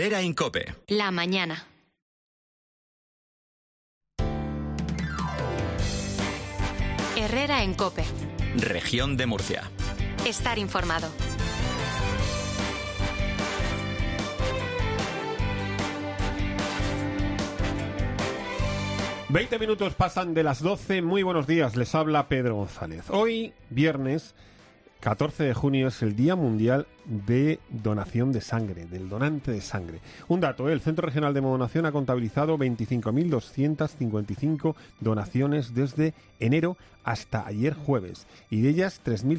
Herrera en COPE. La mañana. Herrera en COPE. Región de Murcia. Estar informado. Veinte minutos pasan de las 12. Muy buenos días, les habla Pedro González. Hoy, viernes 14 de junio, es el Día Mundial de Donación de Sangre, del donante de sangre. Un dato, el Centro Regional de Hemodonación ha contabilizado 25.255 donaciones desde enero hasta ayer jueves, y de ellas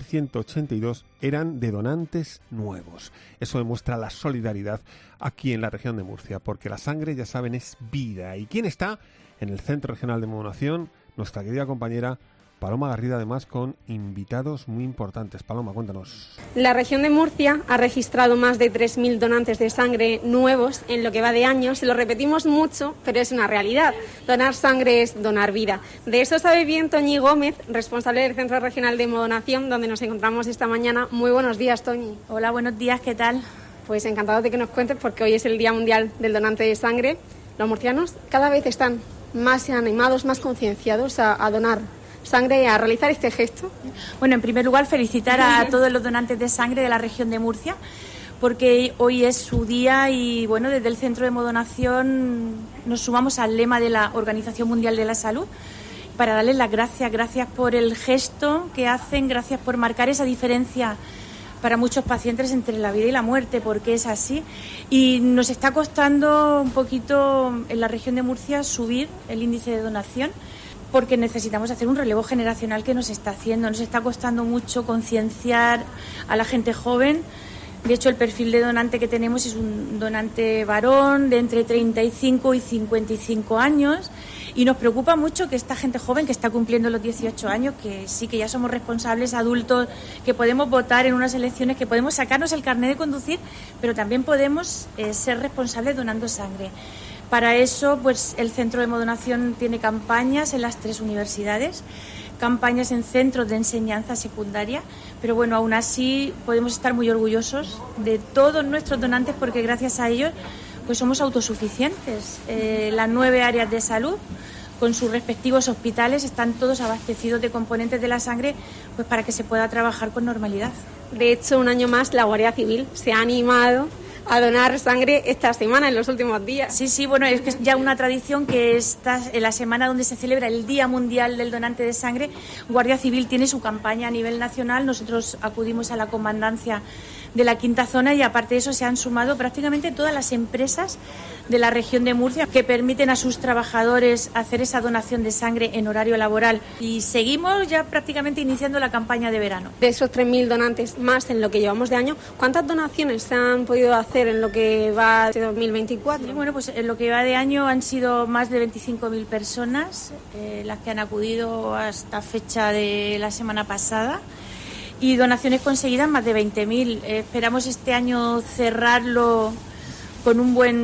3.182 eran de donantes nuevos. Eso demuestra la solidaridad aquí en la región de Murcia, porque la sangre, ya saben, es vida. ¿Y quién está en el Centro Regional de Hemodonación? Nuestra querida compañera Paloma Garrido, además con invitados muy importantes. Paloma, cuéntanos. La región de Murcia ha registrado más de 3.000 donantes de sangre nuevos en lo que va de año. Se lo repetimos mucho, pero es una realidad. Donar sangre es donar vida. De eso sabe bien Toñi Gómez, responsable del Centro Regional de Hemodonación, donde nos encontramos esta mañana. Muy buenos días, Toñi. Hola, buenos días, ¿qué tal? Pues encantado de que nos cuentes, porque hoy es el Día Mundial del Donante de Sangre. Los murcianos cada vez están más animados, más concienciados a donar sangre, a realizar este gesto. Bueno, en primer lugar, felicitar a todos los donantes de sangre de la región de Murcia, porque hoy es su día y, bueno, desde el Centro de Hemodonación nos sumamos al lema de la Organización Mundial de la Salud para darles las gracias. Gracias por el gesto que hacen, gracias por marcar esa diferencia para muchos pacientes entre la vida y la muerte, porque es así. Y nos está costando un poquito en la región de Murcia subir el índice de donación, porque necesitamos hacer un relevo generacional que nos está haciendo. Nos está costando mucho concienciar a la gente joven. De hecho, el perfil de donante que tenemos es un donante varón de entre 35 y 55 años. Y nos preocupa mucho que esta gente joven que está cumpliendo los 18 años, que sí que ya somos responsables adultos, que podemos votar en unas elecciones, que podemos sacarnos el carnet de conducir, pero también podemos ser responsables donando sangre. Para eso, pues el Centro de Hemodonación tiene campañas en las 3 universidades, campañas en centros de enseñanza secundaria, pero bueno, aún así podemos estar muy orgullosos de todos nuestros donantes, porque gracias a ellos pues somos autosuficientes. Las 9 áreas de salud, con sus respectivos hospitales, están todos abastecidos de componentes de la sangre, pues para que se pueda trabajar con normalidad. De hecho, un año más la Guardia Civil se ha animado a donar sangre esta semana, en los últimos días. Sí, bueno, es que es ya una tradición que está en la semana donde se celebra el Día Mundial del Donante de Sangre. Guardia Civil tiene su campaña a nivel nacional. Nosotros acudimos a la comandancia de la quinta zona y aparte de eso se han sumado prácticamente todas las empresas de la región de Murcia que permiten a sus trabajadores hacer esa donación de sangre en horario laboral. Y seguimos ya prácticamente iniciando la campaña de verano. De esos 3.000 donantes más en lo que llevamos de año, ¿cuántas donaciones se han podido hacer en lo que va de 2024? Sí, bueno, pues en lo que va de año han sido más de 25.000 personas las que han acudido hasta fecha de la semana pasada. Y donaciones conseguidas más de 20.000. Esperamos este año cerrarlo con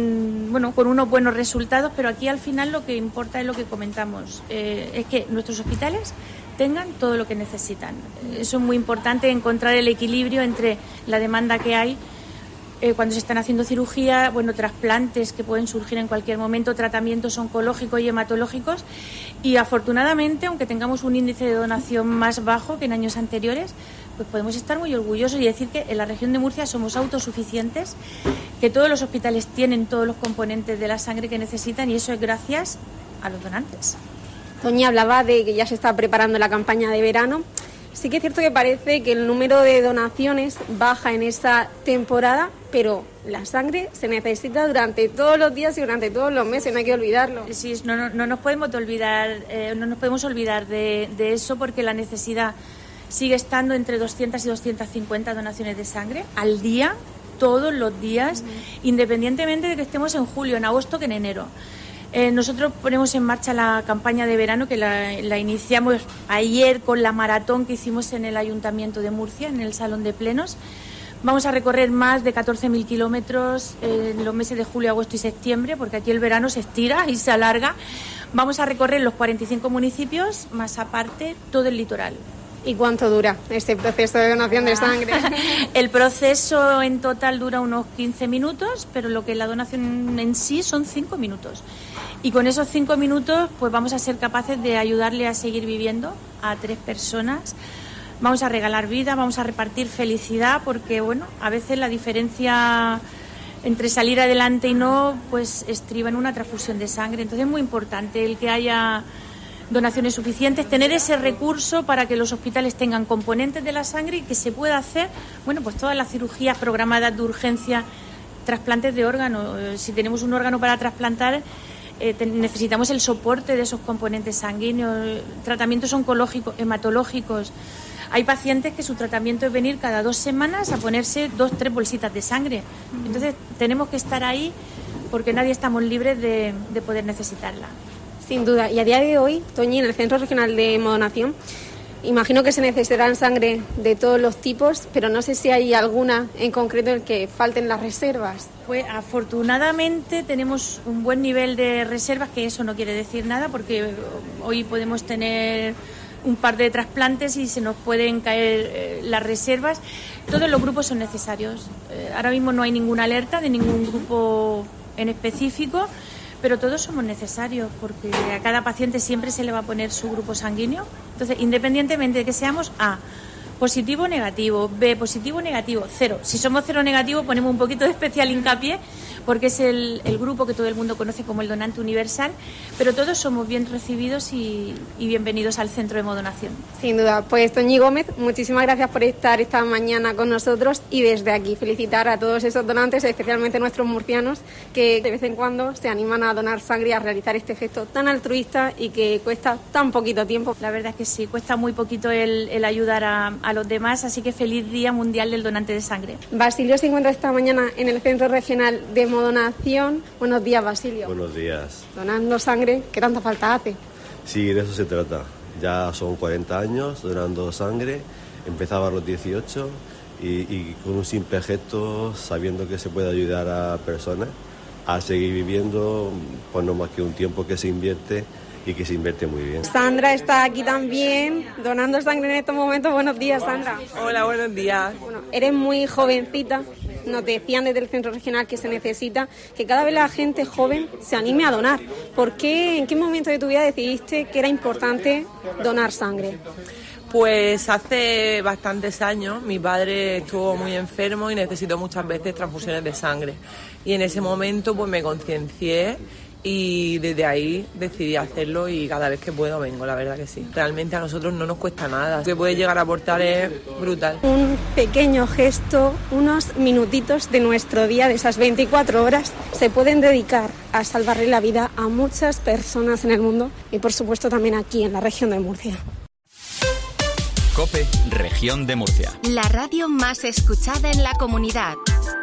con unos buenos resultados, pero aquí al final lo que importa es lo que comentamos, es que nuestros hospitales tengan todo lo que necesitan. Eso es muy importante, encontrar el equilibrio entre la demanda que hay cuando se están haciendo cirugía, trasplantes que pueden surgir en cualquier momento, tratamientos oncológicos y hematológicos, y afortunadamente, aunque tengamos un índice de donación más bajo que en años anteriores, pues podemos estar muy orgullosos y decir que en la región de Murcia somos autosuficientes, que todos los hospitales tienen todos los componentes de la sangre que necesitan, y eso es gracias a los donantes. Toñi hablaba de que ya se está preparando la campaña de verano. Sí que es cierto que parece que el número de donaciones baja en esta temporada, pero la sangre se necesita durante todos los días y durante todos los meses, no hay que olvidarlo. Sí, no nos podemos olvidar, de eso, porque la necesidad sigue estando entre 200 y 250 donaciones de sangre al día, todos los días, independientemente de que estemos en julio, en agosto que en enero. Nosotros ponemos en marcha la campaña de verano, que la iniciamos ayer con la maratón que hicimos en el Ayuntamiento de Murcia, en el Salón de Plenos. Vamos a recorrer más de 14.000 kilómetros en los meses de julio, agosto y septiembre, porque aquí el verano se estira y se alarga. Vamos a recorrer los 45 municipios, más aparte todo el litoral. ¿Y cuánto dura este proceso de donación de sangre? El proceso en total dura unos 15 minutos, pero lo que es la donación en sí son 5 minutos. Y con esos 5 minutos pues vamos a ser capaces de ayudarle a seguir viviendo a 3 personas. Vamos a regalar vida, vamos a repartir felicidad, porque bueno, a veces la diferencia entre salir adelante y no, pues estriba en una transfusión de sangre. Entonces es muy importante el que haya donaciones suficientes, tener ese recurso para que los hospitales tengan componentes de la sangre y que se pueda hacer, bueno, pues todas las cirugías programadas de urgencia, trasplantes de órganos. Si tenemos un órgano para trasplantar, necesitamos el soporte de esos componentes sanguíneos, tratamientos oncológicos, hematológicos. Hay pacientes que su tratamiento es venir cada 2 semanas a ponerse 2-3 bolsitas de sangre. Entonces tenemos que estar ahí porque nadie estamos libres de poder necesitarla. Sin duda. Y a día de hoy, Toñi, en el Centro Regional de Hemodonación, imagino que se necesitarán sangre de todos los tipos, pero no sé si hay alguna en concreto en que falten las reservas. Pues afortunadamente tenemos un buen nivel de reservas, que eso no quiere decir nada, porque hoy podemos tener un par de trasplantes y se nos pueden caer las reservas. Todos los grupos son necesarios. Ahora mismo no hay ninguna alerta de ningún grupo en específico, pero todos somos necesarios porque a cada paciente siempre se le va a poner su grupo sanguíneo. Entonces, independientemente de que seamos A, positivo o negativo, B, positivo o negativo, 0. Si somos 0 negativo, ponemos un poquito de especial hincapié porque es el grupo que todo el mundo conoce como el donante universal, pero todos somos bien recibidos y bienvenidos al Centro de Hemodonación. Sin duda. Pues Toñi Gómez, muchísimas gracias por estar esta mañana con nosotros y desde aquí felicitar a todos esos donantes, especialmente nuestros murcianos, que de vez en cuando se animan a donar sangre y a realizar este gesto tan altruista y que cuesta tan poquito tiempo. La verdad es que sí, cuesta muy poquito el ayudar a los demás, así que feliz Día Mundial del Donante de Sangre. Basilio se encuentra esta mañana en el Centro Regional de Hemodonación. Buenos días, Basilio. Buenos días. Donando sangre, ¿qué tanta falta hace? Sí, de eso se trata. Ya son 40 años donando sangre. Empezaba a los 18 y con un simple gesto, sabiendo que se puede ayudar a personas a seguir viviendo, pues no más que un tiempo que se invierte y que se invierte muy bien. Sandra está aquí también donando sangre en estos momentos. Buenos días, Sandra. Hola, buenos días. Bueno, eres muy jovencita. Nos decían desde el Centro Regional que se necesita que cada vez la gente joven se anime a donar. ¿Por qué? ¿En qué momento de tu vida decidiste que era importante donar sangre? Pues hace bastantes años mi padre estuvo muy enfermo y necesitó muchas veces transfusiones de sangre. Y en ese momento pues me conciencié y desde ahí decidí hacerlo y cada vez que puedo vengo, la verdad que sí. Realmente a nosotros no nos cuesta nada, lo que puede llegar a aportar es brutal. Un pequeño gesto, unos minutitos de nuestro día, de esas 24 horas, se pueden dedicar a salvarle la vida a muchas personas en el mundo y por supuesto también aquí en la región de Murcia. COPE, región de Murcia. La radio más escuchada en la comunidad.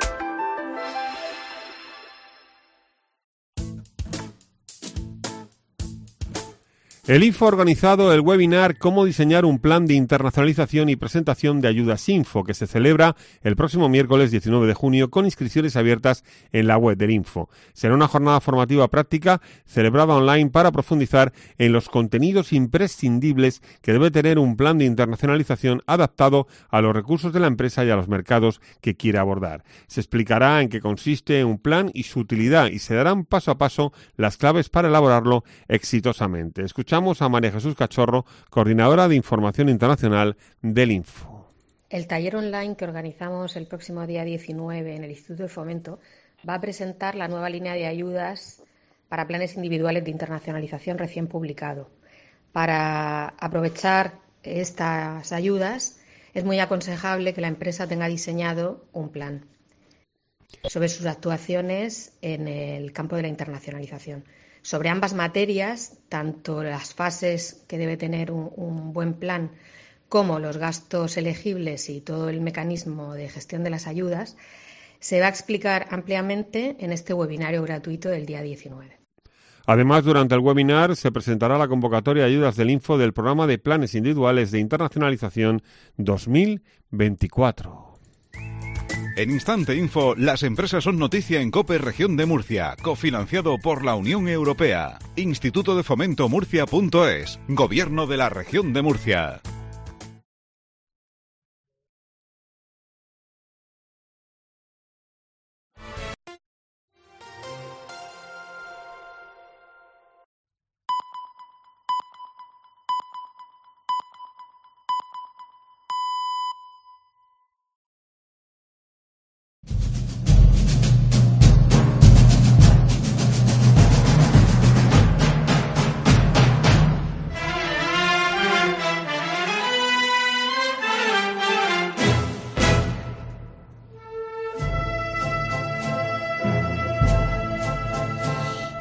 El INFO ha organizado el webinar Cómo diseñar un plan de internacionalización y presentación de ayudas Info, que se celebra el próximo miércoles 19 de junio con inscripciones abiertas en la web del INFO. Será una jornada formativa práctica celebrada online para profundizar en los contenidos imprescindibles que debe tener un plan de internacionalización adaptado a los recursos de la empresa y a los mercados que quiera abordar. Se explicará en qué consiste un plan y su utilidad y se darán paso a paso las claves para elaborarlo exitosamente. Escuchamos a María Jesús Cachorro, coordinadora de Información Internacional del INFO. El taller online que organizamos el próximo día 19 en el Instituto de Fomento va a presentar la nueva línea de ayudas para planes individuales de internacionalización recién publicado. Para aprovechar estas ayudas es muy aconsejable que la empresa tenga diseñado un plan sobre sus actuaciones en el campo de la internacionalización. Sobre ambas materias, tanto las fases que debe tener un buen plan como los gastos elegibles y todo el mecanismo de gestión de las ayudas, se va a explicar ampliamente en este webinario gratuito del día 19. Además, durante el webinar se presentará la convocatoria de ayudas del INFO del programa de planes individuales de internacionalización 2024. En Instante Info, las empresas son noticia en COPE Región de Murcia, cofinanciado por la Unión Europea. Instituto de Fomento Murcia.es, Gobierno de la Región de Murcia.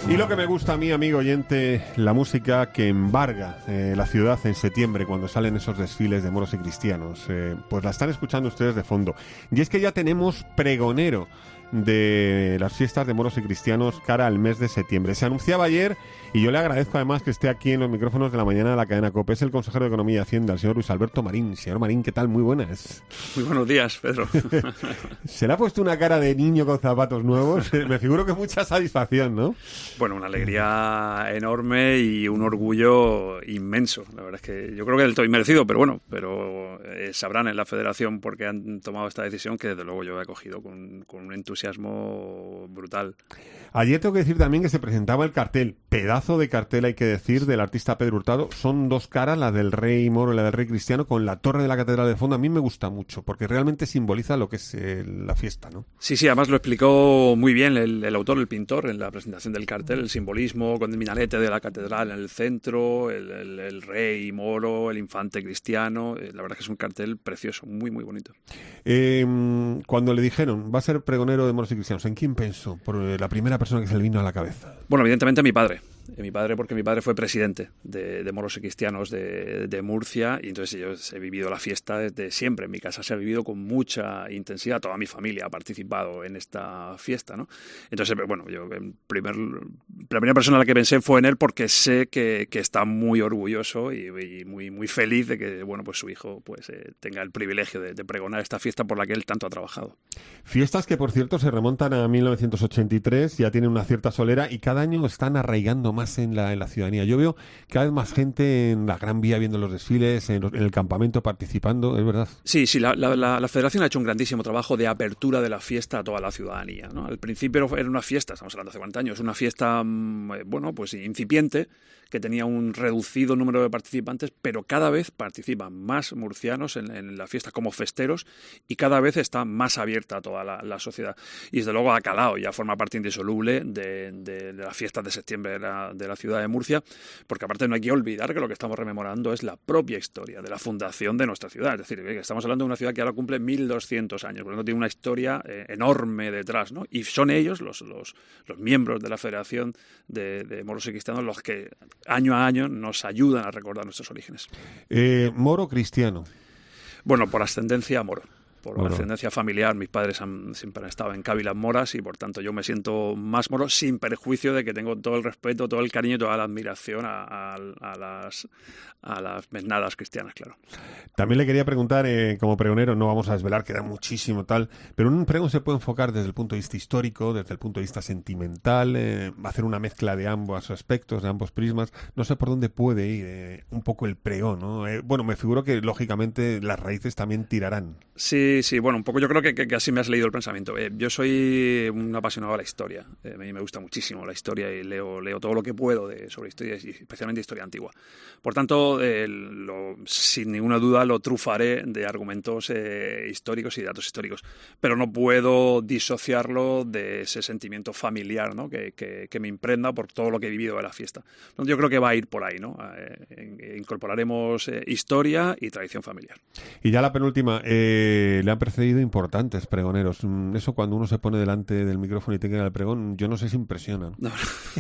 Y lo que me gusta a mí, amigo oyente, la música que embarga la ciudad en septiembre cuando salen esos desfiles de moros y cristianos, pues la están escuchando ustedes de fondo. Y es que ya tenemos pregonero de las fiestas de moros y cristianos cara al mes de septiembre. Se anunciaba ayer y yo le agradezco además que esté aquí en los micrófonos de la mañana de la cadena COPE. Es el consejero de Economía y Hacienda, el señor Luis Alberto Marín. Señor Marín, ¿qué tal? Muy buenas. Muy buenos días, Pedro. Se le ha puesto una cara de niño con zapatos nuevos. Me figuro que mucha satisfacción, ¿no? Bueno, una alegría enorme y un orgullo inmenso. La verdad es que yo creo que del todo inmerecido, pero bueno, sabrán en la Federación por qué han tomado esta decisión, que desde luego yo he acogido con un entusiasmo brutal. Ayer tengo que decir también que se presentaba el cartel, pedazo de cartel hay que decir, del artista Pedro Hurtado. Son dos caras, la del rey moro y la del rey cristiano, con la torre de la catedral de fondo. A mí me gusta mucho, porque realmente simboliza lo que es la fiesta, ¿no? Sí, además lo explicó muy bien el autor, el pintor, en la presentación del cartel, el simbolismo con el minarete de la catedral en el centro, el rey moro, el infante cristiano. La verdad es que es un cartel precioso, muy, muy bonito. Cuando le dijeron, va a ser pregonero de moros y cristianos, ¿en quién pensó? Por la primera persona que se le vino a la cabeza. Bueno, evidentemente mi padre, porque mi padre fue presidente de moros y cristianos de Murcia, y entonces yo he vivido la fiesta desde siempre. En mi casa se ha vivido con mucha intensidad, toda mi familia ha participado en esta fiesta, ¿no? Entonces, bueno, yo la primera persona a la que pensé fue en él, porque sé que está muy orgulloso y muy, muy feliz de que, bueno, pues su hijo tenga el privilegio de pregonar esta fiesta por la que él tanto ha trabajado. Fiestas que, por cierto, se remontan a 1983, ya tienen una cierta solera y cada año están arraigando más en la ciudadanía. Yo veo cada vez más gente en la Gran Vía viendo los desfiles, en el campamento participando, ¿es verdad? Sí, la Federación ha hecho un grandísimo trabajo de apertura de la fiesta a toda la ciudadanía, ¿no? Al principio era una fiesta, estamos hablando hace 40 años, una fiesta, bueno, pues incipiente, que tenía un reducido número de participantes, pero cada vez participan más murcianos en la fiesta como festeros y cada vez está más abierta a toda la sociedad. Y desde luego ha calado, ya forma parte indisoluble de las fiestas de septiembre de la ciudad de Murcia, porque aparte no hay que olvidar que lo que estamos rememorando es la propia historia de la fundación de nuestra ciudad. Es decir, que estamos hablando de una ciudad que ahora cumple 1200 años, por lo tanto tiene una historia enorme detrás, ¿no? Y son ellos, los miembros de la Federación de Moros y Cristianos, los que año a año nos ayudan a recordar nuestros orígenes. ¿Moro cristiano? Bueno, por ascendencia moro. Por ascendencia familiar, mis padres siempre han estado en cávilas moras y por tanto yo me siento más moro, sin perjuicio de que tengo todo el respeto, todo el cariño y toda la admiración a las mesnadas cristianas, claro. También le quería preguntar, como pregonero, no vamos a desvelar, queda muchísimo tal, pero un pregón se puede enfocar desde el punto de vista histórico, desde el punto de vista sentimental, hacer una mezcla de ambos aspectos, de ambos prismas. No sé por dónde puede ir un poco el pregón, ¿no? Bueno, me figuro que lógicamente las raíces también tirarán. Sí, bueno, un poco yo creo que así me has leído el pensamiento. Yo soy un apasionado de la historia. A mí me gusta muchísimo la historia y leo todo lo que puedo sobre historia, y especialmente historia antigua. Por tanto, sin ninguna duda lo trufaré de argumentos históricos y de datos históricos. Pero no puedo disociarlo de ese sentimiento familiar, ¿no? que me impregna por todo lo que he vivido de la fiesta. Entonces, yo creo que va a ir por ahí, ¿no? Incorporaremos historia y tradición familiar. Y ya la penúltima, le han precedido importantes pregoneros. Eso cuando uno se pone delante del micrófono y tenga el pregón, yo no sé si impresiona. No.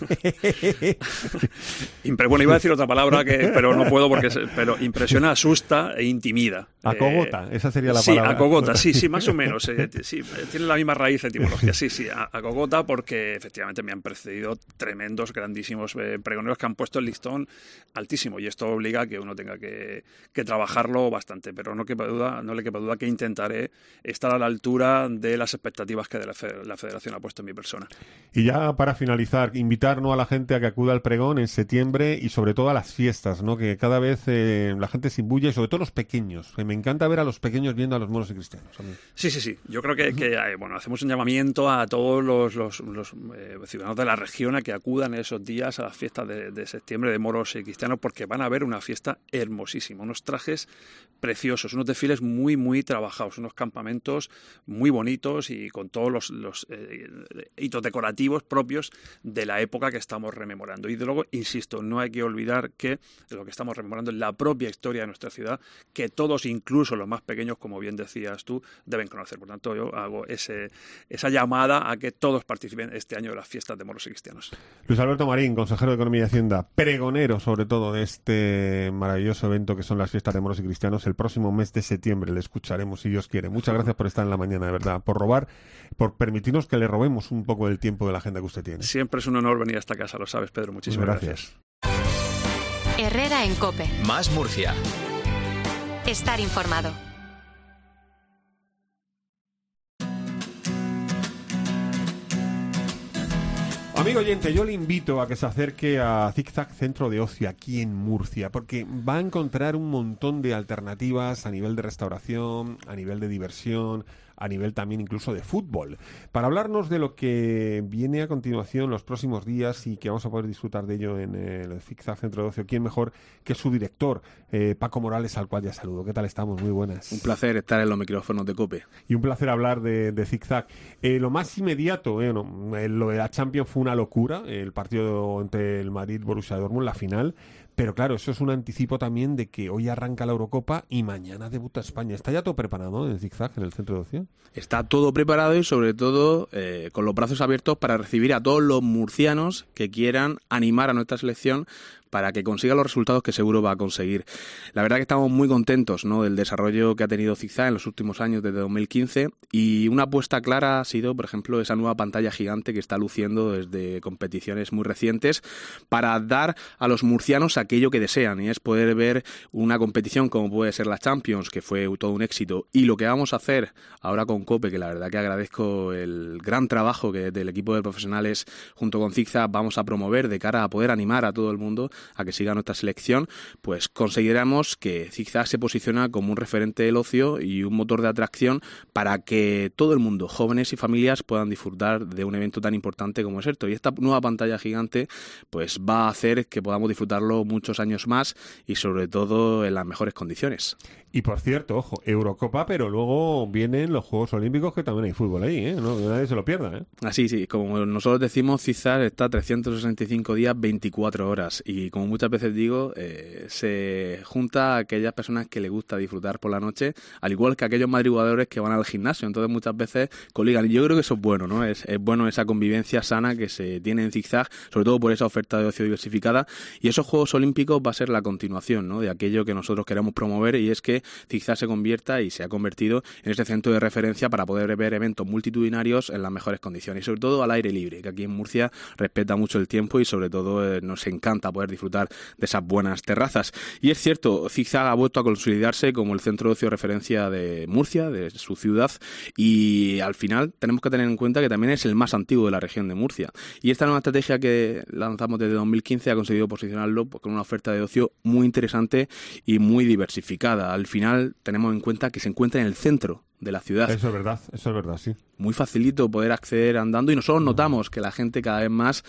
Bueno, iba a decir otra palabra, pero no puedo pero impresiona, asusta e intimida. Acogota, esa sería la palabra. Sí, acogota, sí, más o menos. Sí, tiene la misma raíz etimológica. Sí, acogota, porque efectivamente me han precedido tremendos, grandísimos pregoneros que han puesto el listón altísimo, y esto obliga a que uno tenga que trabajarlo bastante, pero no le quepa duda que intentaré estar a la altura de las expectativas que la Federación ha puesto en mi persona. Y ya para finalizar, invitar, ¿no?, a la gente a que acuda al pregón en septiembre y sobre todo a las fiestas, ¿no?, que cada vez la gente se imbuye, sobre todo los pequeños. Me encanta ver a los pequeños viendo a los moros y cristianos. Sí. Yo creo que hacemos un llamamiento a todos los ciudadanos de la región a que acudan esos días a las fiestas de septiembre de moros y cristianos, porque van a ver una fiesta hermosísima, unos trajes preciosos, unos desfiles muy, muy trabajados, unos campamentos muy bonitos y con todos los hitos decorativos propios de la época que estamos rememorando. Y de luego, insisto, no hay que olvidar que lo que estamos rememorando es la propia historia de nuestra ciudad, que todos, incluso los más pequeños, como bien decías tú, deben conocer. Por tanto, yo hago esa llamada a que todos participen este año de las fiestas de moros y cristianos. Luis Alberto Marín, consejero de Economía y Hacienda, pregonero sobre todo de este maravilloso evento que son las fiestas de moros y cristianos. El próximo mes de septiembre le escucharemos, si Dios quiere. Muchas gracias por estar en la mañana, de verdad, por permitirnos que le robemos un poco del tiempo de la agenda que usted tiene. Siempre es un honor venir a esta casa, lo sabes, Pedro. Muchísimas gracias. Herrera en COPE. Más Murcia. Estar informado. Amigo oyente, yo le invito a que se acerque a Zigzag Centro de Ocio aquí en Murcia, porque va a encontrar un montón de alternativas a nivel de restauración, a nivel de diversión, a nivel también incluso de fútbol. Para hablarnos de lo que viene a continuación los próximos días y que vamos a poder disfrutar de ello en el Zigzag Centro de Ocio, ¿quién mejor que su director, Paco Morales, al cual ya saludo? ¿Qué tal estamos? Muy buenas. Un placer estar en los micrófonos de COPE. Y un placer hablar de Zigzag. Lo más inmediato, lo de la Champions fue una locura, el partido entre el Madrid y Borussia Dortmund, la final. Pero claro, eso es un anticipo también de que hoy arranca la Eurocopa y mañana debuta España. ¿Está ya todo preparado en el Zigzag, en el Centro de Ocio? Está todo preparado y sobre todo con los brazos abiertos para recibir a todos los murcianos que quieran animar a nuestra selección para que consiga los resultados que seguro va a conseguir. La verdad que estamos muy contentos, ¿no?, del desarrollo que ha tenido Zigzag en los últimos años, desde 2015, y una apuesta clara ha sido, por ejemplo, esa nueva pantalla gigante que está luciendo desde competiciones muy recientes para dar a los murcianos aquello que desean, y es poder ver una competición como puede ser la Champions, que fue todo un éxito, y lo que vamos a hacer ahora con COPE, que la verdad que agradezco el gran trabajo que del equipo de profesionales junto con Zigzag vamos a promover de cara a poder animar a todo el mundo a que siga nuestra selección, pues conseguiremos que Zigzag se posiciona como un referente del ocio y un motor de atracción para que todo el mundo, jóvenes y familias, puedan disfrutar de un evento tan importante como es esto. Y esta nueva pantalla gigante pues va a hacer que podamos disfrutarlo muchos años más y sobre todo en las mejores condiciones. Y por cierto, ojo, Eurocopa, pero luego vienen los Juegos Olímpicos, que también hay fútbol ahí, ¿eh? No, nadie se lo pierda, ¿eh? Así, sí, como nosotros decimos, Zigzag está 365 días, 24 horas, y como muchas veces digo, se junta a aquellas personas que les gusta disfrutar por la noche, al igual que aquellos madrugadores que van al gimnasio, entonces muchas veces coligan, y yo creo que eso es bueno, ¿no? Es bueno esa convivencia sana que se tiene en Zigzag, sobre todo por esa oferta de ocio diversificada, y esos Juegos Olímpicos va a ser la continuación, ¿no?, de aquello que nosotros queremos promover, y es que Zigzag se convierta y se ha convertido en ese centro de referencia para poder ver eventos multitudinarios en las mejores condiciones, y sobre todo al aire libre, que aquí en Murcia respeta mucho el tiempo y sobre todo nos encanta poder disfrutar de esas buenas terrazas. Y es cierto, Zigzag ha vuelto a consolidarse como el centro de ocio de referencia de Murcia, de su ciudad, y al final tenemos que tener en cuenta que también es el más antiguo de la región de Murcia. Y esta nueva estrategia que lanzamos desde 2015 ha conseguido posicionarlo con una oferta de ocio muy interesante y muy diversificada. Al final tenemos en cuenta que se encuentra en el centro de la ciudad. Eso es verdad, sí. Muy facilito poder acceder andando, y nosotros notamos que la gente cada vez más,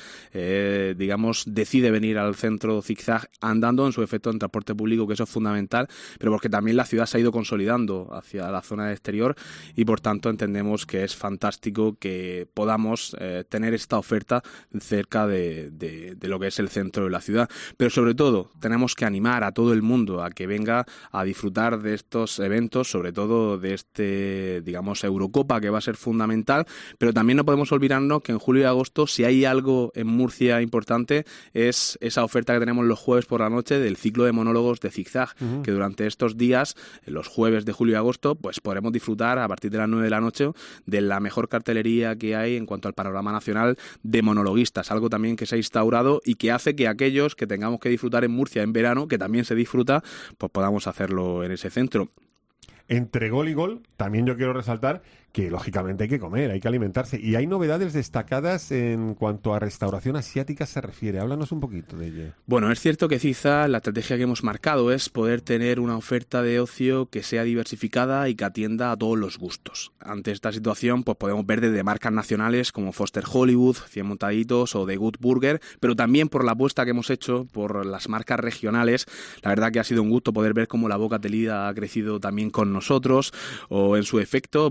decide venir al centro Zigzag andando, en su efecto en transporte público, que eso es fundamental, pero porque también la ciudad se ha ido consolidando hacia la zona exterior y por tanto entendemos que es fantástico que podamos tener esta oferta cerca de lo que es el centro de la ciudad. Pero sobre todo tenemos que animar a todo el mundo a que venga a disfrutar de estos eventos, sobre todo de Eurocopa, que va a ser fundamental, pero también no podemos olvidarnos que en julio y agosto, si hay algo en Murcia importante, es esa oferta que tenemos los jueves por la noche del ciclo de monólogos de Zigzag, que durante estos días, los jueves de julio y agosto, pues podremos disfrutar a partir de las 9 de la noche de la mejor cartelería que hay en cuanto al panorama nacional de monologuistas, algo también que se ha instaurado y que hace que aquellos que tengamos que disfrutar en Murcia en verano, que también se disfruta, pues podamos hacerlo en ese centro. Entre gol y gol, también yo quiero resaltar que lógicamente hay que comer, hay que alimentarse, y hay novedades destacadas en cuanto a restauración asiática se refiere. Háblanos un poquito de ello. Bueno, es cierto que Zigzag, la estrategia que hemos marcado es poder tener una oferta de ocio que sea diversificada y que atienda a todos los gustos. Ante esta situación, pues podemos ver desde marcas nacionales como Foster Hollywood, 100 Montaditos o The Good Burger, pero también por la apuesta que hemos hecho por las marcas regionales. La verdad que ha sido un gusto poder ver cómo la Boca Telida ha crecido también con nosotros, o en su efecto, por ejemplo,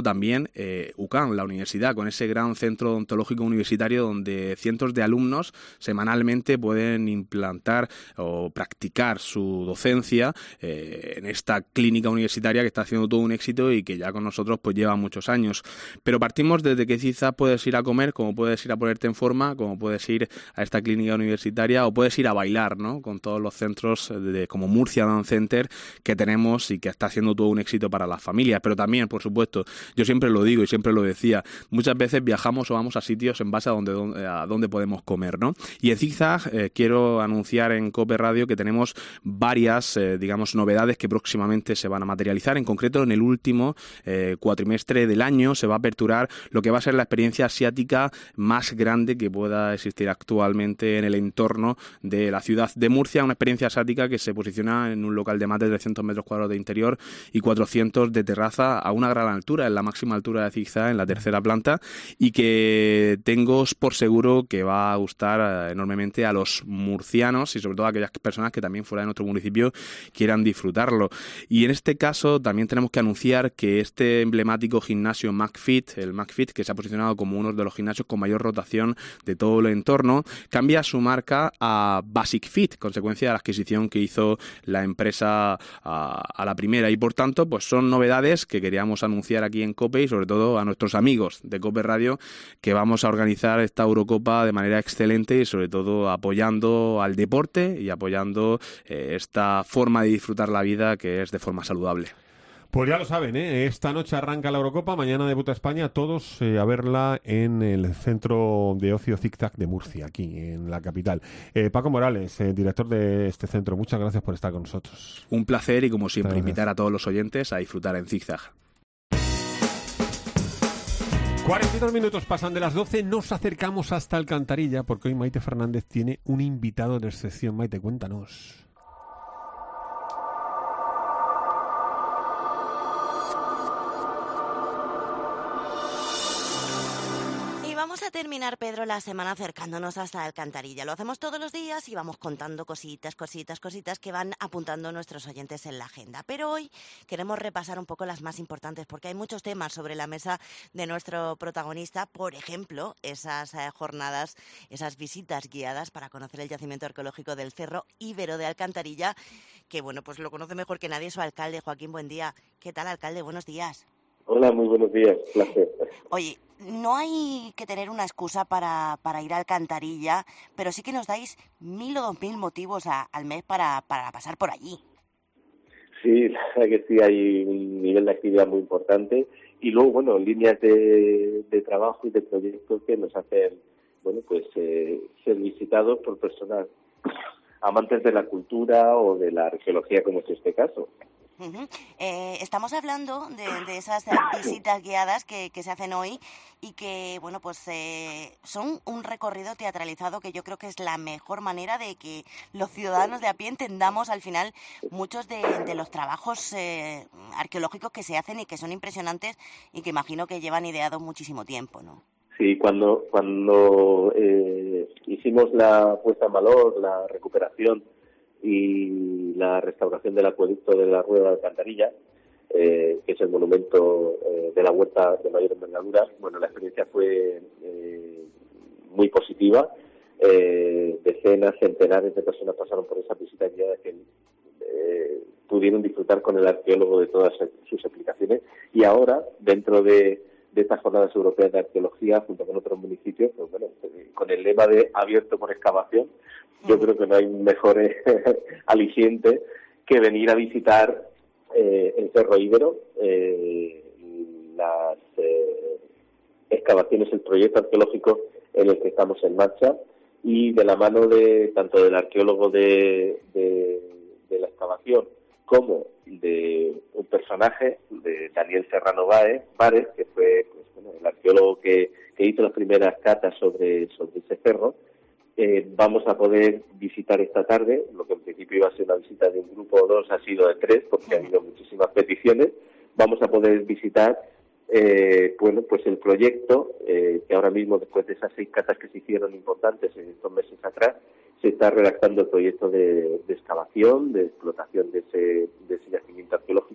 también UCAM, la universidad, con ese gran centro odontológico universitario donde cientos de alumnos semanalmente pueden implantar o practicar su docencia en esta clínica universitaria que está haciendo todo un éxito y que ya con nosotros pues lleva muchos años. Pero partimos desde que quizás puedes ir a comer, como puedes ir a ponerte en forma, como puedes ir a esta clínica universitaria o puedes ir a bailar, ¿no? Con todos los centros como Murcia Dance Center que tenemos y que está haciendo todo un éxito para las familias. Pero también, por supuesto, yo siempre lo digo y siempre lo decía, muchas veces viajamos o vamos a sitios en base a dónde podemos comer, ¿no? Y en Zigzag quiero anunciar en COPE Radio que tenemos varias, novedades que próximamente se van a materializar. En concreto, en el último cuatrimestre del año se va a aperturar lo que va a ser la experiencia asiática más grande que pueda existir actualmente en el entorno de la ciudad de Murcia, una experiencia asiática que se posiciona en un local de más de 300 metros cuadrados de interior y 400 de terraza a una gran altura, en la máxima altura de Zigzag, en la tercera planta, y que tengo por seguro que va a gustar enormemente a los murcianos y sobre todo a aquellas personas que también fuera de nuestro municipio quieran disfrutarlo. Y en este caso también tenemos que anunciar que este emblemático gimnasio McFit, el McFit, que se ha posicionado como uno de los gimnasios con mayor rotación de todo el entorno, cambia su marca a Basic Fit, consecuencia de la adquisición que hizo la empresa a la primera, y por tanto pues son novedades que queríamos anunciar aquí en COPE y sobre todo a nuestros amigos de COPE Radio, que vamos a organizar esta Eurocopa de manera excelente y sobre todo apoyando al deporte y apoyando esta forma de disfrutar la vida que es de forma saludable. Pues ya lo saben, esta noche arranca la Eurocopa, mañana debuta España, todos a verla en el Centro de Ocio Zigzag de Murcia, aquí en la capital. Paco Morales, director de este centro, muchas gracias por estar con nosotros. Un placer y como siempre invitar a todos los oyentes a disfrutar en Zigzag. 42 minutos pasan de las 12, nos acercamos hasta Alcantarilla porque hoy Maite Fernández tiene un invitado de excepción. Maite, cuéntanos. Vamos a terminar, Pedro, la semana acercándonos hasta Alcantarilla. Lo hacemos todos los días y vamos contando cositas que van apuntando nuestros oyentes en la agenda. Pero hoy queremos repasar un poco las más importantes porque hay muchos temas sobre la mesa de nuestro protagonista. Por ejemplo, esas jornadas, esas visitas guiadas para conocer el yacimiento arqueológico del Cerro Ibero de Alcantarilla, que bueno, pues lo conoce mejor que nadie su alcalde, Joaquín Buendía. ¿Qué tal, alcalde? Buenos días. Hola, muy buenos días, placer. Oye, no hay que tener una excusa para ir a Alcantarilla, pero sí que nos dais 1.000 o 2.000 motivos al mes para pasar por allí. Sí, la verdad que sí, hay un nivel de actividad muy importante y luego, bueno, líneas de trabajo y de proyectos que nos hacen, bueno, pues ser visitados por personas amantes de la cultura o de la arqueología, como es este caso. Uh-huh. Estamos hablando de esas visitas guiadas que se hacen hoy y que, bueno, pues son un recorrido teatralizado que yo creo que es la mejor manera de que los ciudadanos de a pie entendamos al final muchos de los trabajos arqueológicos que se hacen y que son impresionantes y que imagino que llevan ideados muchísimo tiempo, ¿no? Sí, cuando hicimos la puesta en valor, la recuperación y la restauración del acueducto de la Rueda de Alcantarilla, que es el monumento de la huerta de mayor envergadura, bueno, la experiencia fue muy positiva. Decenas, centenares de personas pasaron por esa visita guiada que pudieron disfrutar con el arqueólogo de todas sus explicaciones. Y ahora, dentro de estas jornadas europeas de arqueología, junto con otros municipios, pues bueno, con el lema de abierto por excavación, yo creo que no hay un mejor aliciente que venir a visitar el Cerro Ibero, las excavaciones, el proyecto arqueológico en el que estamos en marcha, y de la mano de tanto del arqueólogo de la excavación como de un personaje, de Daniel Serrano Bárez, que fue pues, bueno, el arqueólogo que hizo las primeras catas sobre ese cerro. Vamos a poder visitar esta tarde, lo que en principio iba a ser una visita de un grupo o dos, ha sido de 3, porque ha habido muchísimas peticiones. Vamos a poder visitar bueno, pues el proyecto, que ahora mismo, después de esas 6 catas que se hicieron importantes en estos meses atrás, se está redactando el proyecto de excavación, de explotación de ese yacimiento arqueológico,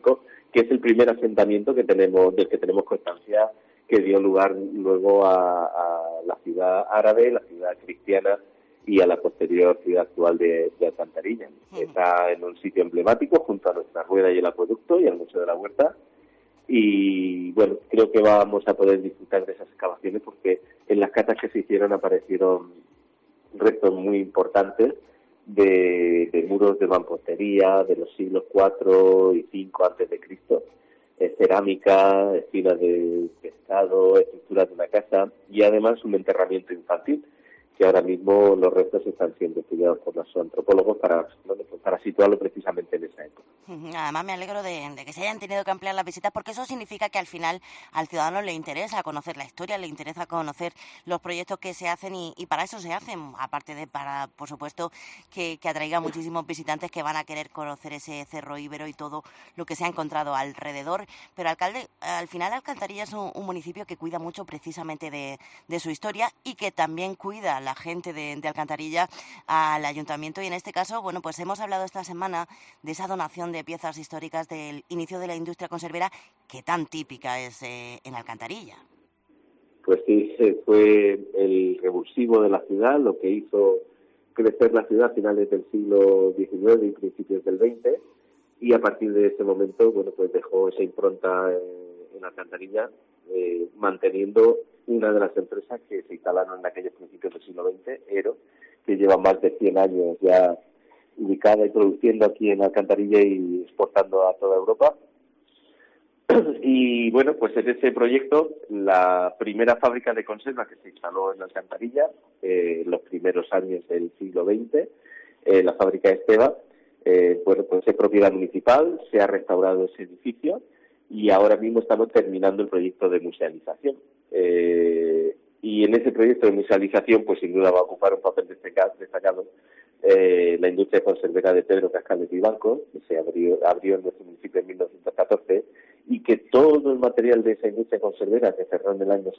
que es el primer asentamiento del que tenemos constancia, que dio lugar luego a la ciudad árabe, la ciudad cristiana y a la posterior ciudad actual de Alcantarilla. Está en un sitio emblemático junto a nuestra rueda y el acueducto y al Museo de la Huerta. Y bueno, creo que vamos a poder disfrutar de esas excavaciones porque en las catas que se hicieron aparecieron restos muy importantes de muros de mampostería de los siglos IV y V antes de Cristo, cerámica, espinas de pescado, estructuras de una casa y además un enterramiento infantil, que ahora mismo los restos están siendo estudiados por los antropólogos para situarlo precisamente en esa época. Además me alegro de que se hayan tenido que ampliar las visitas, porque eso significa que al final al ciudadano le interesa conocer la historia, le interesa conocer los proyectos que se hacen y para eso se hacen, aparte de para, por supuesto, que atraiga muchísimos visitantes que van a querer conocer ese Cerro Ibero y todo lo que se ha encontrado alrededor. Pero, alcalde, al final Alcantarilla es un municipio que cuida mucho precisamente de su historia y que también cuida la gente de Alcantarilla al ayuntamiento, y en este caso, bueno, pues hemos hablado esta semana de esa donación de piezas históricas del inicio de la industria conservera que tan típica es en Alcantarilla. Pues sí, fue el revulsivo de la ciudad, lo que hizo crecer la ciudad a finales del siglo XIX y principios del XX, y a partir de ese momento, bueno, pues dejó esa impronta en Alcantarilla, manteniendo una de las empresas que se instalaron en aquellos principios del siglo XX, ERO, que lleva más de 100 años ya ubicada y produciendo aquí en Alcantarilla y exportando a toda Europa. Y bueno, pues en ese proyecto, la primera fábrica de conserva que se instaló en Alcantarilla, en los primeros años del siglo XX, la fábrica Esteva, bueno, pues es propiedad municipal, se ha restaurado ese edificio y ahora mismo estamos terminando el proyecto de musealización. Y en ese proyecto de musealización, pues sin duda va a ocupar un papel destacado la industria conservera de Pedro Cascales Vivanco, que se abrió en nuestro municipio en 1914, y que todo el material de esa industria conservera, que cerró en el año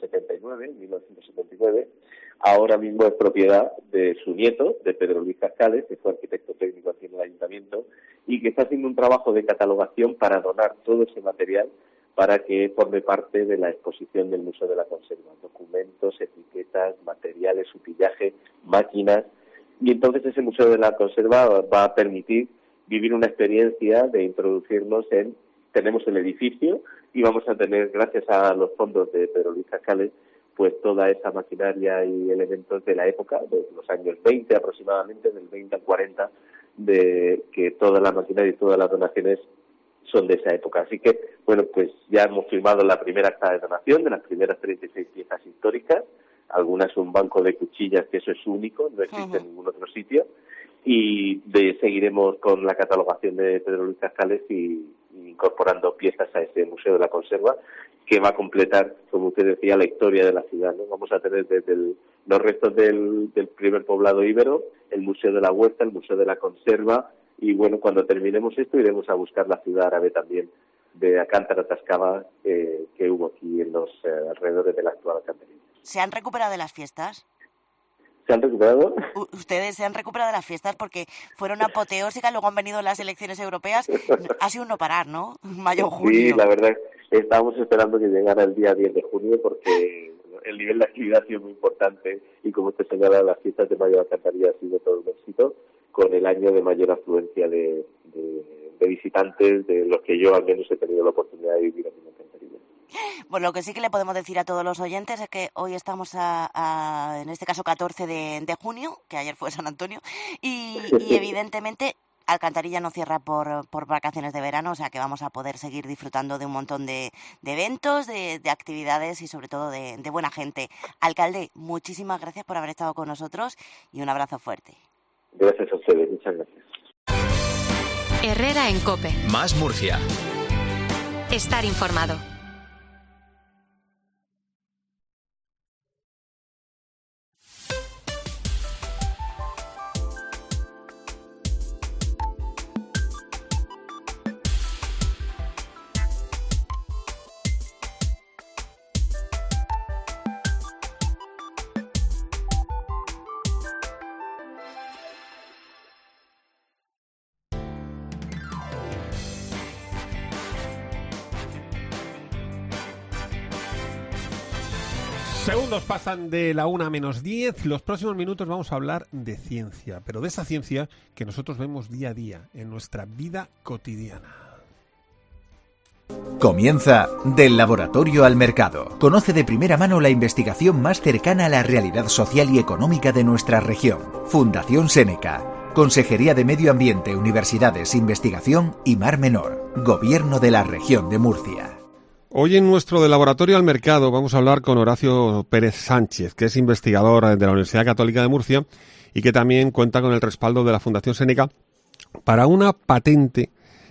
1979, ahora mismo es propiedad de su nieto, de Pedro Luis Cascales, que fue arquitecto técnico aquí en el ayuntamiento, y que está haciendo un trabajo de catalogación para donar todo ese material para que forme parte de la exposición del Museo de la Conserva. Documentos, etiquetas, materiales, utillaje, máquinas. Y entonces ese Museo de la Conserva va a permitir vivir una experiencia de introducirnos tenemos el edificio y vamos a tener, gracias a los fondos de Pedro Luis Cascales, pues toda esa maquinaria y elementos de la época, de los años 20 aproximadamente, del 20 al 40, de que toda la maquinaria y todas las donaciones son de esa época. Así que, bueno, pues ya hemos firmado la primera acta de donación de las primeras 36 piezas históricas, algunas un banco de cuchillas, que eso es único, no existe en ningún otro sitio, y seguiremos con la catalogación de Pedro Luis Cascales y incorporando piezas a ese Museo de la Conserva, que va a completar, como usted decía, la historia de la ciudad, ¿no? Vamos a tener desde los restos del primer poblado íbero, el Museo de la Huerta, el Museo de la Conserva, y bueno, cuando terminemos esto iremos a buscar la ciudad árabe también de Acántara Tascaba, que hubo aquí en los alrededores de la actual Alcantarilla. ¿Se han recuperado de las fiestas? ¿Se han recuperado? Ustedes se han recuperado de las fiestas porque fueron apoteósicas, luego han venido las elecciones europeas. Ha sido un no parar, ¿no? Mayo, junio. Sí, la verdad, estábamos esperando que llegara el día 10 de junio porque el nivel de actividad ha sido muy importante y como usted señala, las fiestas de Mayo de Alcantarilla ha sido todo un éxito, con el año de mayor afluencia de visitantes, de los que yo al menos he tenido la oportunidad de vivir aquí en Alcantarilla. Bueno, lo que sí que le podemos decir a todos los oyentes es que hoy estamos en este caso 14 de junio, que ayer fue San Antonio, y evidentemente Alcantarilla no cierra por vacaciones de verano, o sea que vamos a poder seguir disfrutando de un montón de eventos, de actividades y sobre todo de buena gente. Alcalde, muchísimas gracias por haber estado con nosotros y un abrazo fuerte. Gracias a ustedes, muchas gracias. Herrera en COPE. Más Murcia. Estar informado. Segundos pasan de la 1:10. Los próximos minutos vamos a hablar de ciencia, pero de esa ciencia que nosotros vemos día a día en nuestra vida cotidiana. Comienza Del Laboratorio al Mercado. Conoce de primera mano la investigación más cercana a la realidad social y económica de nuestra región. Fundación Séneca. Consejería de Medio Ambiente, Universidades, Investigación y Mar Menor. Gobierno de la Región de Murcia. Hoy en nuestro Del Laboratorio al Mercado vamos a hablar con Horacio Pérez Sánchez, que es investigador de la Universidad Católica de Murcia y que también cuenta con el respaldo de la Fundación Séneca para una patente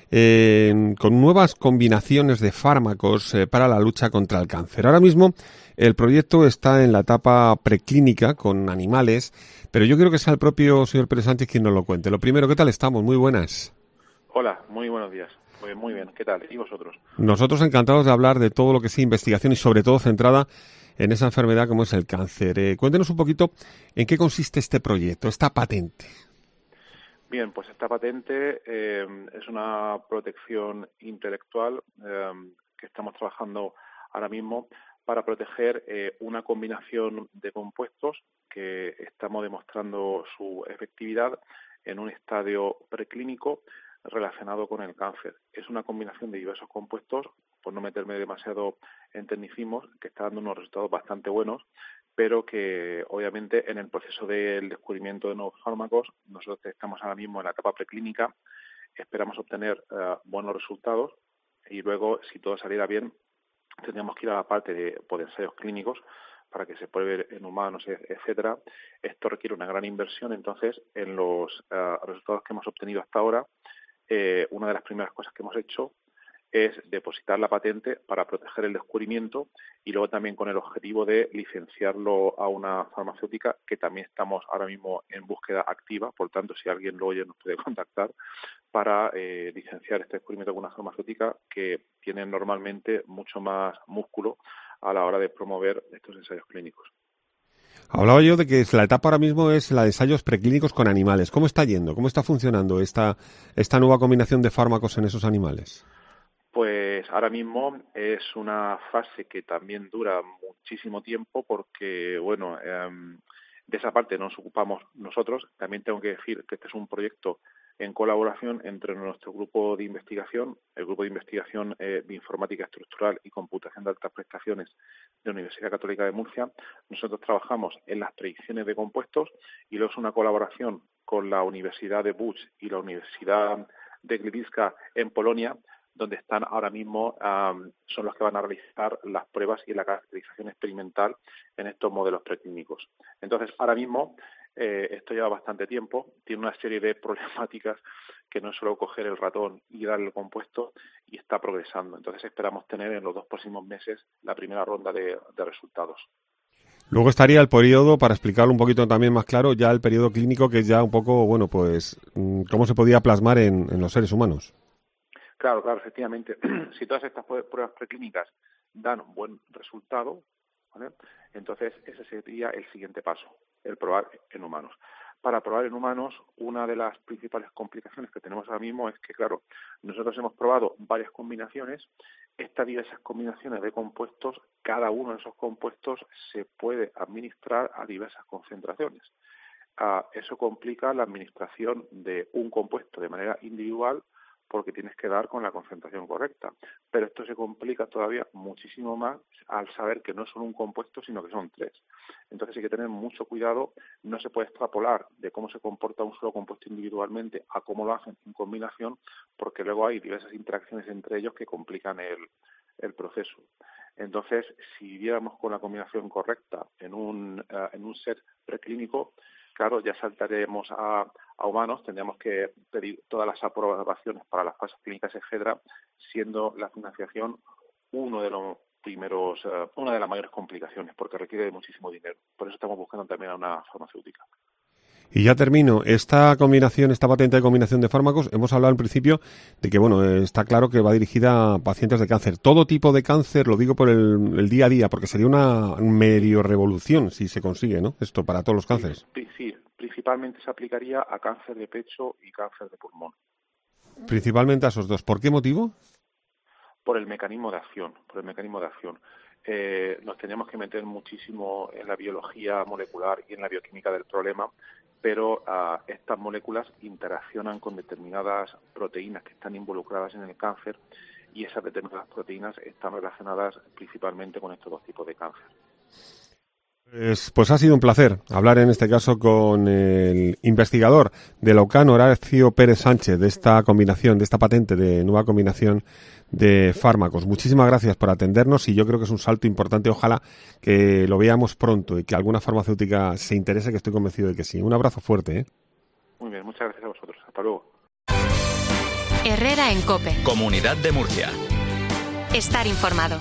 con nuevas combinaciones de fármacos para la lucha contra el cáncer. Ahora mismo el proyecto está en la etapa preclínica con animales, pero yo quiero que sea el propio señor Pérez Sánchez quien nos lo cuente. Lo primero, ¿qué tal estamos? Muy buenas. Hola, muy buenos días. Pues muy bien, ¿qué tal? ¿Y vosotros? Nosotros encantados de hablar de todo lo que sea investigación y sobre todo centrada en esa enfermedad como es el cáncer. Cuéntenos un poquito en qué consiste este proyecto, esta patente. Bien, pues esta patente es una protección intelectual que estamos trabajando ahora mismo para proteger una combinación de compuestos que estamos demostrando su efectividad en un estadio preclínico relacionado con el cáncer. Es una combinación de diversos compuestos, por no meterme demasiado en tecnicismos, que está dando unos resultados bastante buenos, pero que obviamente en el proceso del descubrimiento de nuevos fármacos, nosotros estamos ahora mismo en la etapa preclínica, esperamos obtener buenos resultados y luego, si todo saliera bien, tendríamos que ir a la parte de ensayos clínicos para que se pruebe en humanos, etcétera. Esto requiere una gran inversión, entonces en los resultados que hemos obtenido hasta ahora, una de las primeras cosas que hemos hecho es depositar la patente para proteger el descubrimiento y luego también con el objetivo de licenciarlo a una farmacéutica, que también estamos ahora mismo en búsqueda activa. Por tanto, si alguien lo oye nos puede contactar para licenciar este descubrimiento con una farmacéutica que tiene normalmente mucho más músculo a la hora de promover estos ensayos clínicos. Hablaba yo de que la etapa ahora mismo es la de ensayos preclínicos con animales. ¿Cómo está yendo? ¿Cómo está funcionando esta nueva combinación de fármacos en esos animales? Pues ahora mismo es una fase que también dura muchísimo tiempo porque, bueno, de esa parte nos ocupamos nosotros. También tengo que decir que este es un proyecto en colaboración entre nuestro grupo de investigación, el grupo de investigación Bioinformática Estructural y Computación de Altas Prestaciones de la Universidad Católica de Murcia. Nosotros trabajamos en las predicciones de compuestos y luego es una colaboración con la Universidad de Łódź y la Universidad de Gliwice en Polonia, donde están ahora mismo, son los que van a realizar las pruebas y la caracterización experimental en estos modelos preclínicos. Entonces, ahora mismo, esto lleva bastante tiempo, tiene una serie de problemáticas que no es solo coger el ratón y darle el compuesto, y está progresando. Entonces, esperamos tener en los 2 próximos meses la primera ronda de resultados. Luego estaría el periodo, para explicarlo un poquito también más claro, ya el periodo clínico, que es ya un poco, bueno, pues, cómo se podía plasmar en los seres humanos. Claro, efectivamente. Si todas estas pruebas preclínicas dan un buen resultado, ¿vale?, entonces ese sería el siguiente paso, el probar en humanos. Para probar en humanos, una de las principales complicaciones que tenemos ahora mismo es que, claro, nosotros hemos probado varias combinaciones. Estas diversas combinaciones de compuestos, cada uno de esos compuestos se puede administrar a diversas concentraciones. Eso complica la administración de un compuesto de manera individual, porque tienes que dar con la concentración correcta. Pero esto se complica todavía muchísimo más al saber que no es solo un compuesto, sino que son 3. Entonces hay que tener mucho cuidado, no se puede extrapolar de cómo se comporta un solo compuesto individualmente a cómo lo hacen en combinación, porque luego hay diversas interacciones entre ellos que complican el proceso. Entonces, si diéramos con la combinación correcta en un set preclínico, claro, ya saltaremos a humanos, tendríamos que pedir todas las aprobaciones para las fases clínicas, etcétera, siendo la financiación una de las mayores complicaciones, porque requiere de muchísimo dinero. Por eso estamos buscando también a una farmacéutica. Y ya termino. Esta patente de combinación de fármacos, hemos hablado al principio de que, bueno, está claro que va dirigida a pacientes de cáncer. Todo tipo de cáncer, lo digo por el día a día, porque sería una medio revolución si se consigue, ¿no?, esto para todos los cánceres. Sí, principalmente se aplicaría a cáncer de pecho y cáncer de pulmón. Principalmente a esos dos. ¿Por qué motivo? Por el mecanismo de acción. nos teníamos que meter muchísimo en la biología molecular y en la bioquímica del problema, pero estas moléculas interaccionan con determinadas proteínas que están involucradas en el cáncer, y esas determinadas proteínas están relacionadas principalmente con estos dos tipos de cáncer. Pues ha sido un placer hablar en este caso con el investigador de la UCAN, Horacio Pérez Sánchez, de esta combinación, de esta patente de nueva combinación de fármacos. Muchísimas gracias por atendernos, y yo creo que es un salto importante. Ojalá que lo veamos pronto y que alguna farmacéutica se interese, que estoy convencido de que sí. Un abrazo fuerte, ¿eh? Muy bien, muchas gracias a vosotros. Hasta luego. Herrera en COPE. Comunidad de Murcia. Estar informado.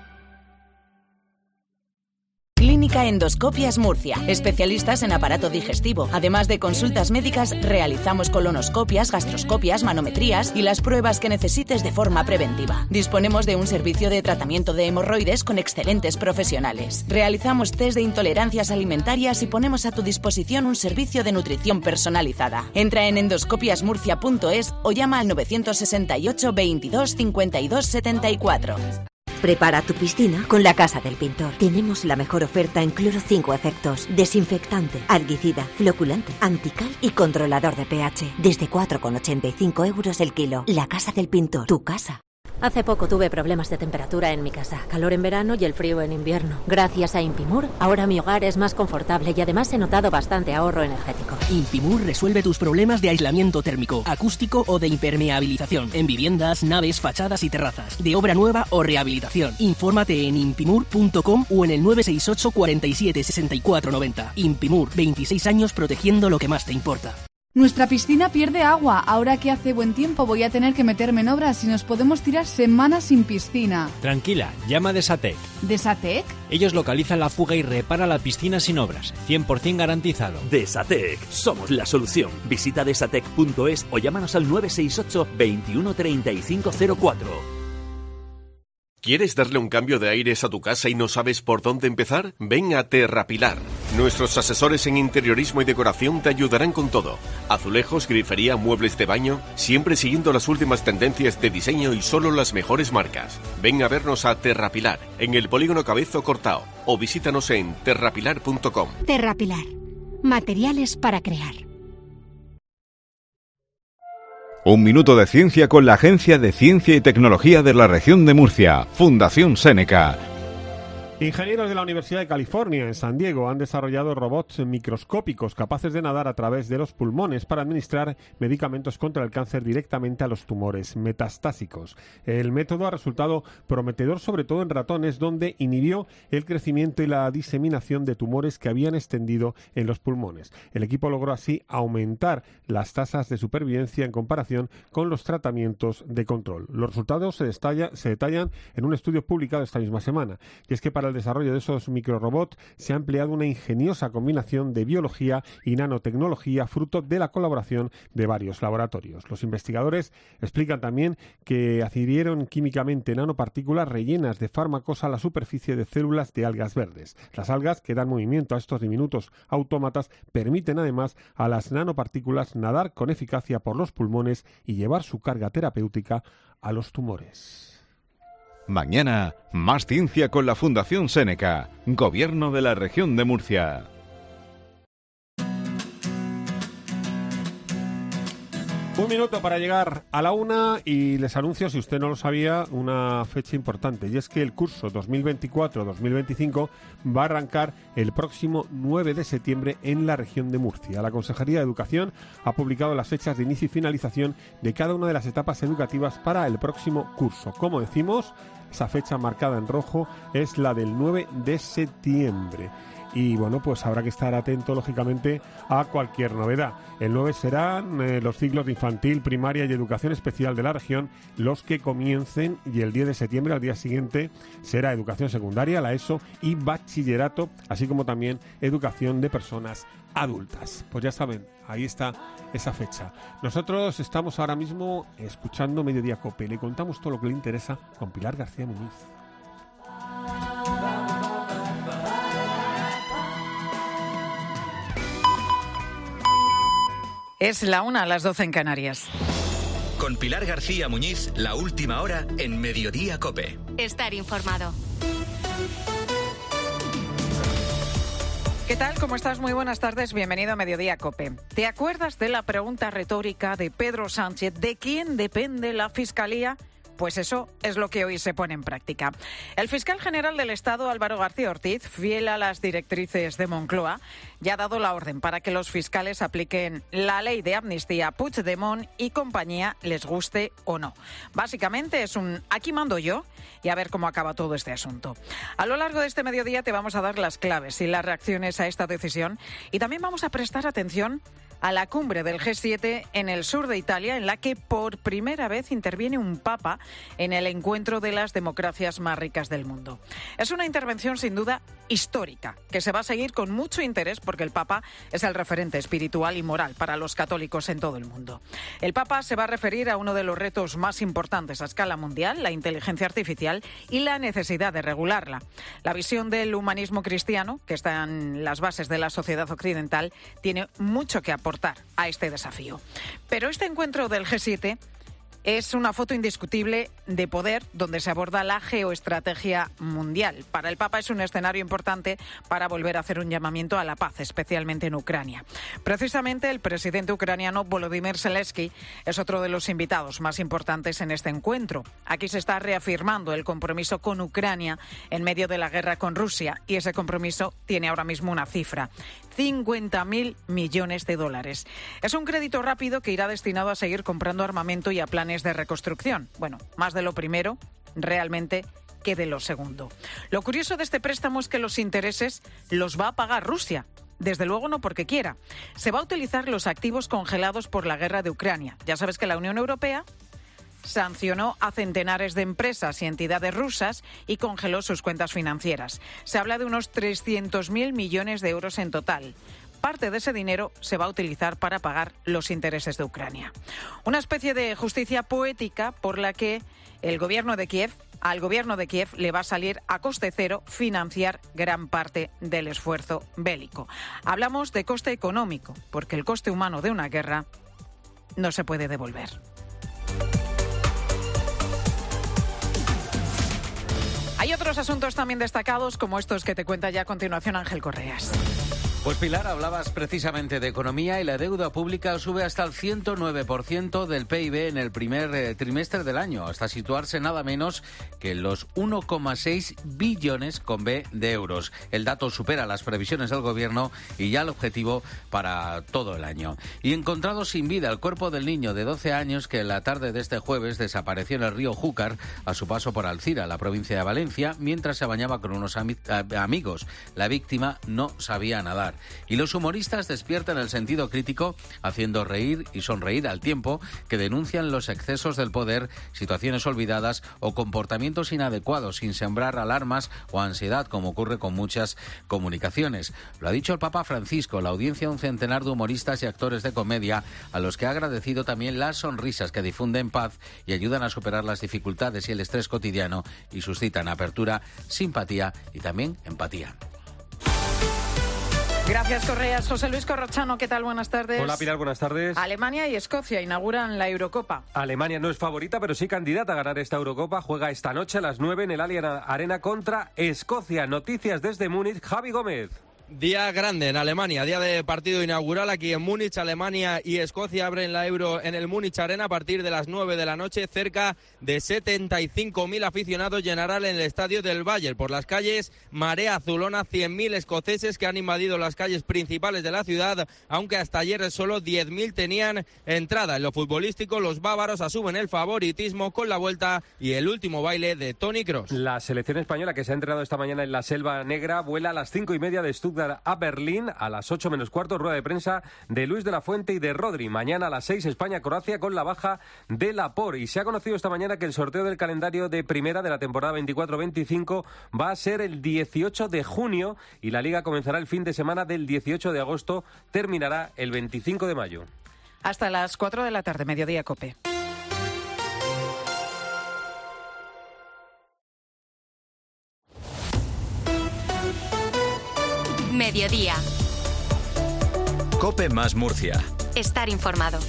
Clínica Endoscopias Murcia. Especialistas en aparato digestivo. Además de consultas médicas, realizamos colonoscopias, gastroscopias, manometrías y las pruebas que necesites de forma preventiva. Disponemos de un servicio de tratamiento de hemorroides con excelentes profesionales. Realizamos test de intolerancias alimentarias y ponemos a tu disposición un servicio de nutrición personalizada. Entra en endoscopiasmurcia.es o llama al 968 22 52 74. Prepara tu piscina con la Casa del Pintor. Tenemos la mejor oferta en cloro 5 efectos: desinfectante, alguicida, floculante, antical y controlador de pH. Desde 4,85 € el kilo. La Casa del Pintor, tu casa. Hace poco tuve problemas de temperatura en mi casa, calor en verano y el frío en invierno. Gracias a Impimur, ahora mi hogar es más confortable y además he notado bastante ahorro energético. Impimur resuelve tus problemas de aislamiento térmico, acústico o de impermeabilización en viviendas, naves, fachadas y terrazas, de obra nueva o rehabilitación. Infórmate en impimur.com o en el 968 47 64 90. Impimur, 26 años protegiendo lo que más te importa. Nuestra piscina pierde agua. Ahora que hace buen tiempo voy a tener que meterme en obras y nos podemos tirar semanas sin piscina. Tranquila, llama a Desatec. ¿Desatec? Ellos localizan la fuga y reparan la piscina sin obras. 100% garantizado. Desatec, somos la solución. Visita desatec.es o llámanos al 968 21 35 04. ¿Quieres darle un cambio de aires a tu casa y no sabes por dónde empezar? Ven a Terrapilar. Nuestros asesores en interiorismo y decoración te ayudarán con todo. Azulejos, grifería, muebles de baño, siempre siguiendo las últimas tendencias de diseño y solo las mejores marcas. Ven a vernos a Terrapilar, en el Polígono Cabezo Cortao, o visítanos en terrapilar.com. Terrapilar. Materiales para crear. Un minuto de ciencia con la Agencia de Ciencia y Tecnología de la Región de Murcia, Fundación Seneca. Ingenieros de la Universidad de California en San Diego han desarrollado robots microscópicos capaces de nadar a través de los pulmones para administrar medicamentos contra el cáncer directamente a los tumores metastásicos. El método ha resultado prometedor, sobre todo en ratones, donde inhibió el crecimiento y la diseminación de tumores que habían extendido en los pulmones. El equipo logró así aumentar las tasas de supervivencia en comparación con los tratamientos de control. Los resultados se detallan en un estudio publicado esta misma semana, y es que para el desarrollo de esos microrobots se ha empleado una ingeniosa combinación de biología y nanotecnología, fruto de la colaboración de varios laboratorios. Los investigadores explican también que adhirieron químicamente nanopartículas rellenas de fármacos a la superficie de células de algas verdes. Las algas que dan movimiento a estos diminutos autómatas permiten además a las nanopartículas nadar con eficacia por los pulmones y llevar su carga terapéutica a los tumores. Mañana, más ciencia con la Fundación Seneca, Gobierno de la Región de Murcia. Un minuto para llegar a la 1 y les anuncio, si usted no lo sabía, una fecha importante, y es que el curso 2024-2025 va a arrancar el próximo 9 de septiembre en la región de Murcia. La Consejería de Educación ha publicado las fechas de inicio y finalización de cada una de las etapas educativas para el próximo curso. Como decimos, esa fecha marcada en rojo es la del 9 de septiembre. Y bueno, pues habrá que estar atento, lógicamente, a cualquier novedad. El 9 serán los ciclos de infantil, primaria y educación especial de la región los que comiencen, y el 10 de septiembre, al día siguiente, será educación secundaria, la ESO y bachillerato, así como también educación de personas adultas. Pues ya saben, ahí está esa fecha. Nosotros estamos ahora mismo escuchando Mediodía COPE. Le contamos todo lo que le interesa con Pilar García Muñiz. Es la 1, a las 12 en Canarias. Con Pilar García Muñiz, la última hora en Mediodía COPE. Estar informado. ¿Qué tal? ¿Cómo estás? Muy buenas tardes. Bienvenido a Mediodía COPE. ¿Te acuerdas de la pregunta retórica de Pedro Sánchez? ¿De quién depende la Fiscalía? Pues eso es lo que hoy se pone en práctica. El fiscal general del Estado, Álvaro García Ortiz, fiel a las directrices de Moncloa, ya ha dado la orden para que los fiscales apliquen la ley de amnistía a Puigdemont y compañía, les guste o no. Básicamente es un aquí mando yo y a ver cómo acaba todo este asunto. A lo largo de este mediodía te vamos a dar las claves y las reacciones a esta decisión y también vamos a prestar atención a la cumbre del G7 en el sur de Italia, en la que por primera vez interviene un papa en el encuentro de las democracias más ricas del mundo. Es una intervención sin duda histórica, que se va a seguir con mucho interés porque el papa es el referente espiritual y moral para los católicos en todo el mundo. El papa se va a referir a uno de los retos más importantes a escala mundial, la inteligencia artificial y la necesidad de regularla. La visión del humanismo cristiano, que está en las bases de la sociedad occidental, tiene mucho que aportar a este desafío. Pero este encuentro del G7 es una foto indiscutible de poder donde se aborda la geoestrategia mundial. Para el Papa es un escenario importante para volver a hacer un llamamiento a la paz, especialmente en Ucrania. Precisamente el presidente ucraniano Volodymyr Zelensky es otro de los invitados más importantes en este encuentro. Aquí se está reafirmando el compromiso con Ucrania en medio de la guerra con Rusia y ese compromiso tiene ahora mismo una cifra: 50.000 millones de dólares. Es un crédito rápido que irá destinado a seguir comprando armamento y a planes de reconstrucción. Bueno, más de lo primero, realmente, que de lo segundo. Lo curioso de este préstamo es que los intereses los va a pagar Rusia. Desde luego no porque quiera. Se va a utilizar los activos congelados por la guerra de Ucrania. Ya sabes que la Unión Europea sancionó a centenares de empresas y entidades rusas y congeló sus cuentas financieras. Se habla de unos 300.000 millones de euros en total. Parte de ese dinero se va a utilizar para pagar los intereses de Ucrania. Una especie de justicia poética por la que al gobierno de Kiev le va a salir a coste cero financiar gran parte del esfuerzo bélico. Hablamos de coste económico, porque el coste humano de una guerra no se puede devolver. Hay otros asuntos también destacados, como estos que te cuenta ya a continuación Ángel Correas. Pues Pilar, hablabas precisamente de economía y la deuda pública sube hasta el 109% del PIB en el primer trimestre del año, hasta situarse nada menos que en los 1,6 billones con B de euros. El dato supera las previsiones del gobierno y ya el objetivo para todo el año. Y encontrado sin vida el cuerpo del niño de 12 años que en la tarde de este jueves desapareció en el río Júcar a su paso por Alcira, la provincia de Valencia, mientras se bañaba con unos amigos. La víctima no sabía nadar. Y los humoristas despiertan el sentido crítico haciendo reír y sonreír al tiempo que denuncian los excesos del poder, situaciones olvidadas o comportamientos inadecuados sin sembrar alarmas o ansiedad como ocurre con muchas comunicaciones. Lo ha dicho el Papa Francisco, la audiencia de un centenar de humoristas y actores de comedia a los que ha agradecido también las sonrisas que difunden paz y ayudan a superar las dificultades y el estrés cotidiano y suscitan apertura, simpatía y también empatía. Gracias, Correas. José Luis Corrochano, ¿qué tal? Buenas tardes. Hola, Pilar, buenas tardes. Alemania y Escocia inauguran la Eurocopa. Alemania no es favorita, pero sí candidata a ganar esta Eurocopa. Juega esta noche a las 9 en el Allianz Arena contra Escocia. Noticias desde Múnich, Javi Gómez. Día grande en Alemania, día de partido inaugural aquí en Múnich. Alemania y Escocia abren la Euro en el Múnich Arena a partir de las 9 de la noche. Cerca de 75.000 aficionados llenarán el estadio del Bayern. Por las calles, marea azulona, 100.000 escoceses que han invadido las calles principales de la ciudad, aunque hasta ayer solo 10.000 tenían entrada. En lo futbolístico, los bávaros asumen el favoritismo con la vuelta y el último baile de Toni Kroos. La selección española, que se ha entrenado esta mañana en la Selva Negra, vuela a las 5:30 de Stuttgart a Berlín. A las 8 menos cuarto, rueda de prensa de Luis de la Fuente y de Rodri. Mañana a las 6, España-Croacia con la baja de Laporte. Y se ha conocido esta mañana que el sorteo del calendario de primera de la temporada 24-25 va a ser el 18 de junio y la Liga comenzará el fin de semana del 18 de agosto, terminará el 25 de mayo. Hasta las 4 de la tarde, Mediodía COPE. Mediodía. COPE más Murcia. Estar informado.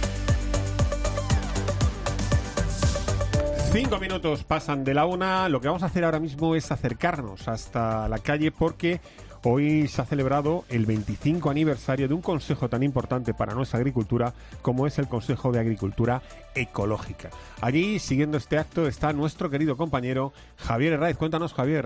5 minutos pasan de la 1. Lo que vamos a hacer ahora mismo es acercarnos hasta la calle porque Hoy se ha celebrado el 25 aniversario de un consejo tan importante para nuestra agricultura como es el Consejo de Agricultura Ecológica. Allí, siguiendo este acto, está nuestro querido compañero Javier Herráez. Cuéntanos, Javier.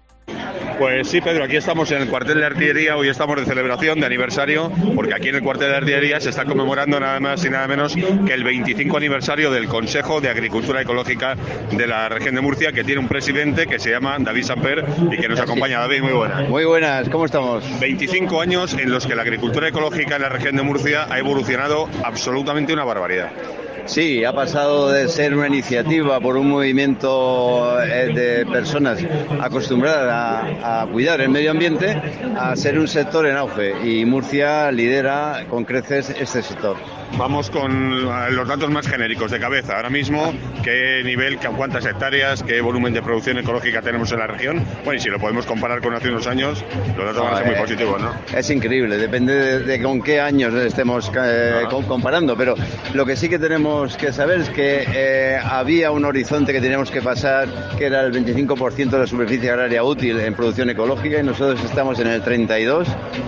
Pues sí, Pedro, aquí estamos en el cuartel de artillería, hoy estamos de celebración, de aniversario, porque aquí en el cuartel de artillería se está conmemorando nada más y nada menos que el 25 aniversario del Consejo de Agricultura Ecológica de la región de Murcia, que tiene un presidente que se llama David Samper y que nos acompaña. David, muy buenas. Muy buenas, ¿cómo estamos? 25 años en los que la agricultura ecológica en la región de Murcia ha evolucionado absolutamente una barbaridad. Sí, ha pasado de ser una iniciativa por un movimiento de personas acostumbradas a cuidar el medio ambiente a ser un sector en auge, y Murcia lidera con creces este sector. Vamos con los datos más genéricos de cabeza. Ahora mismo, ¿qué nivel, cuántas hectáreas, qué volumen de producción ecológica tenemos en la región? Bueno, y si lo podemos comparar con hace unos años, los datos van a ser muy positivos, ¿no? Es increíble, depende de con qué años estemos comparando, pero lo que sí que tenemos que saber es que había un horizonte que teníamos que pasar, que era el 25% de la superficie agraria útil en producción ecológica, y nosotros estamos en el 32%,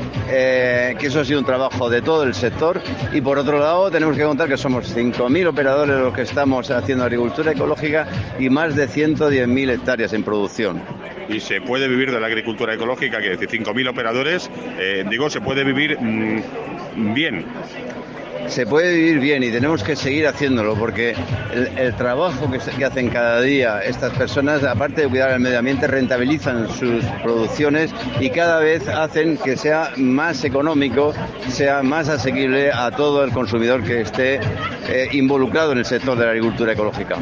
que eso ha sido un trabajo de todo el sector. Y por otro lado tenemos que contar que somos 5.000 operadores los que estamos haciendo agricultura ecológica y más de 110.000 hectáreas en producción. Y se puede vivir de la agricultura ecológica, que decir 5.000 operadores, se puede vivir bien. Se puede vivir bien y tenemos que seguir haciéndolo, porque el trabajo que hacen cada día estas personas, aparte de cuidar el medio ambiente, rentabilizan sus producciones y cada vez hacen que sea más económico, sea más asequible a todo el consumidor que esté involucrado en el sector de la agricultura ecológica.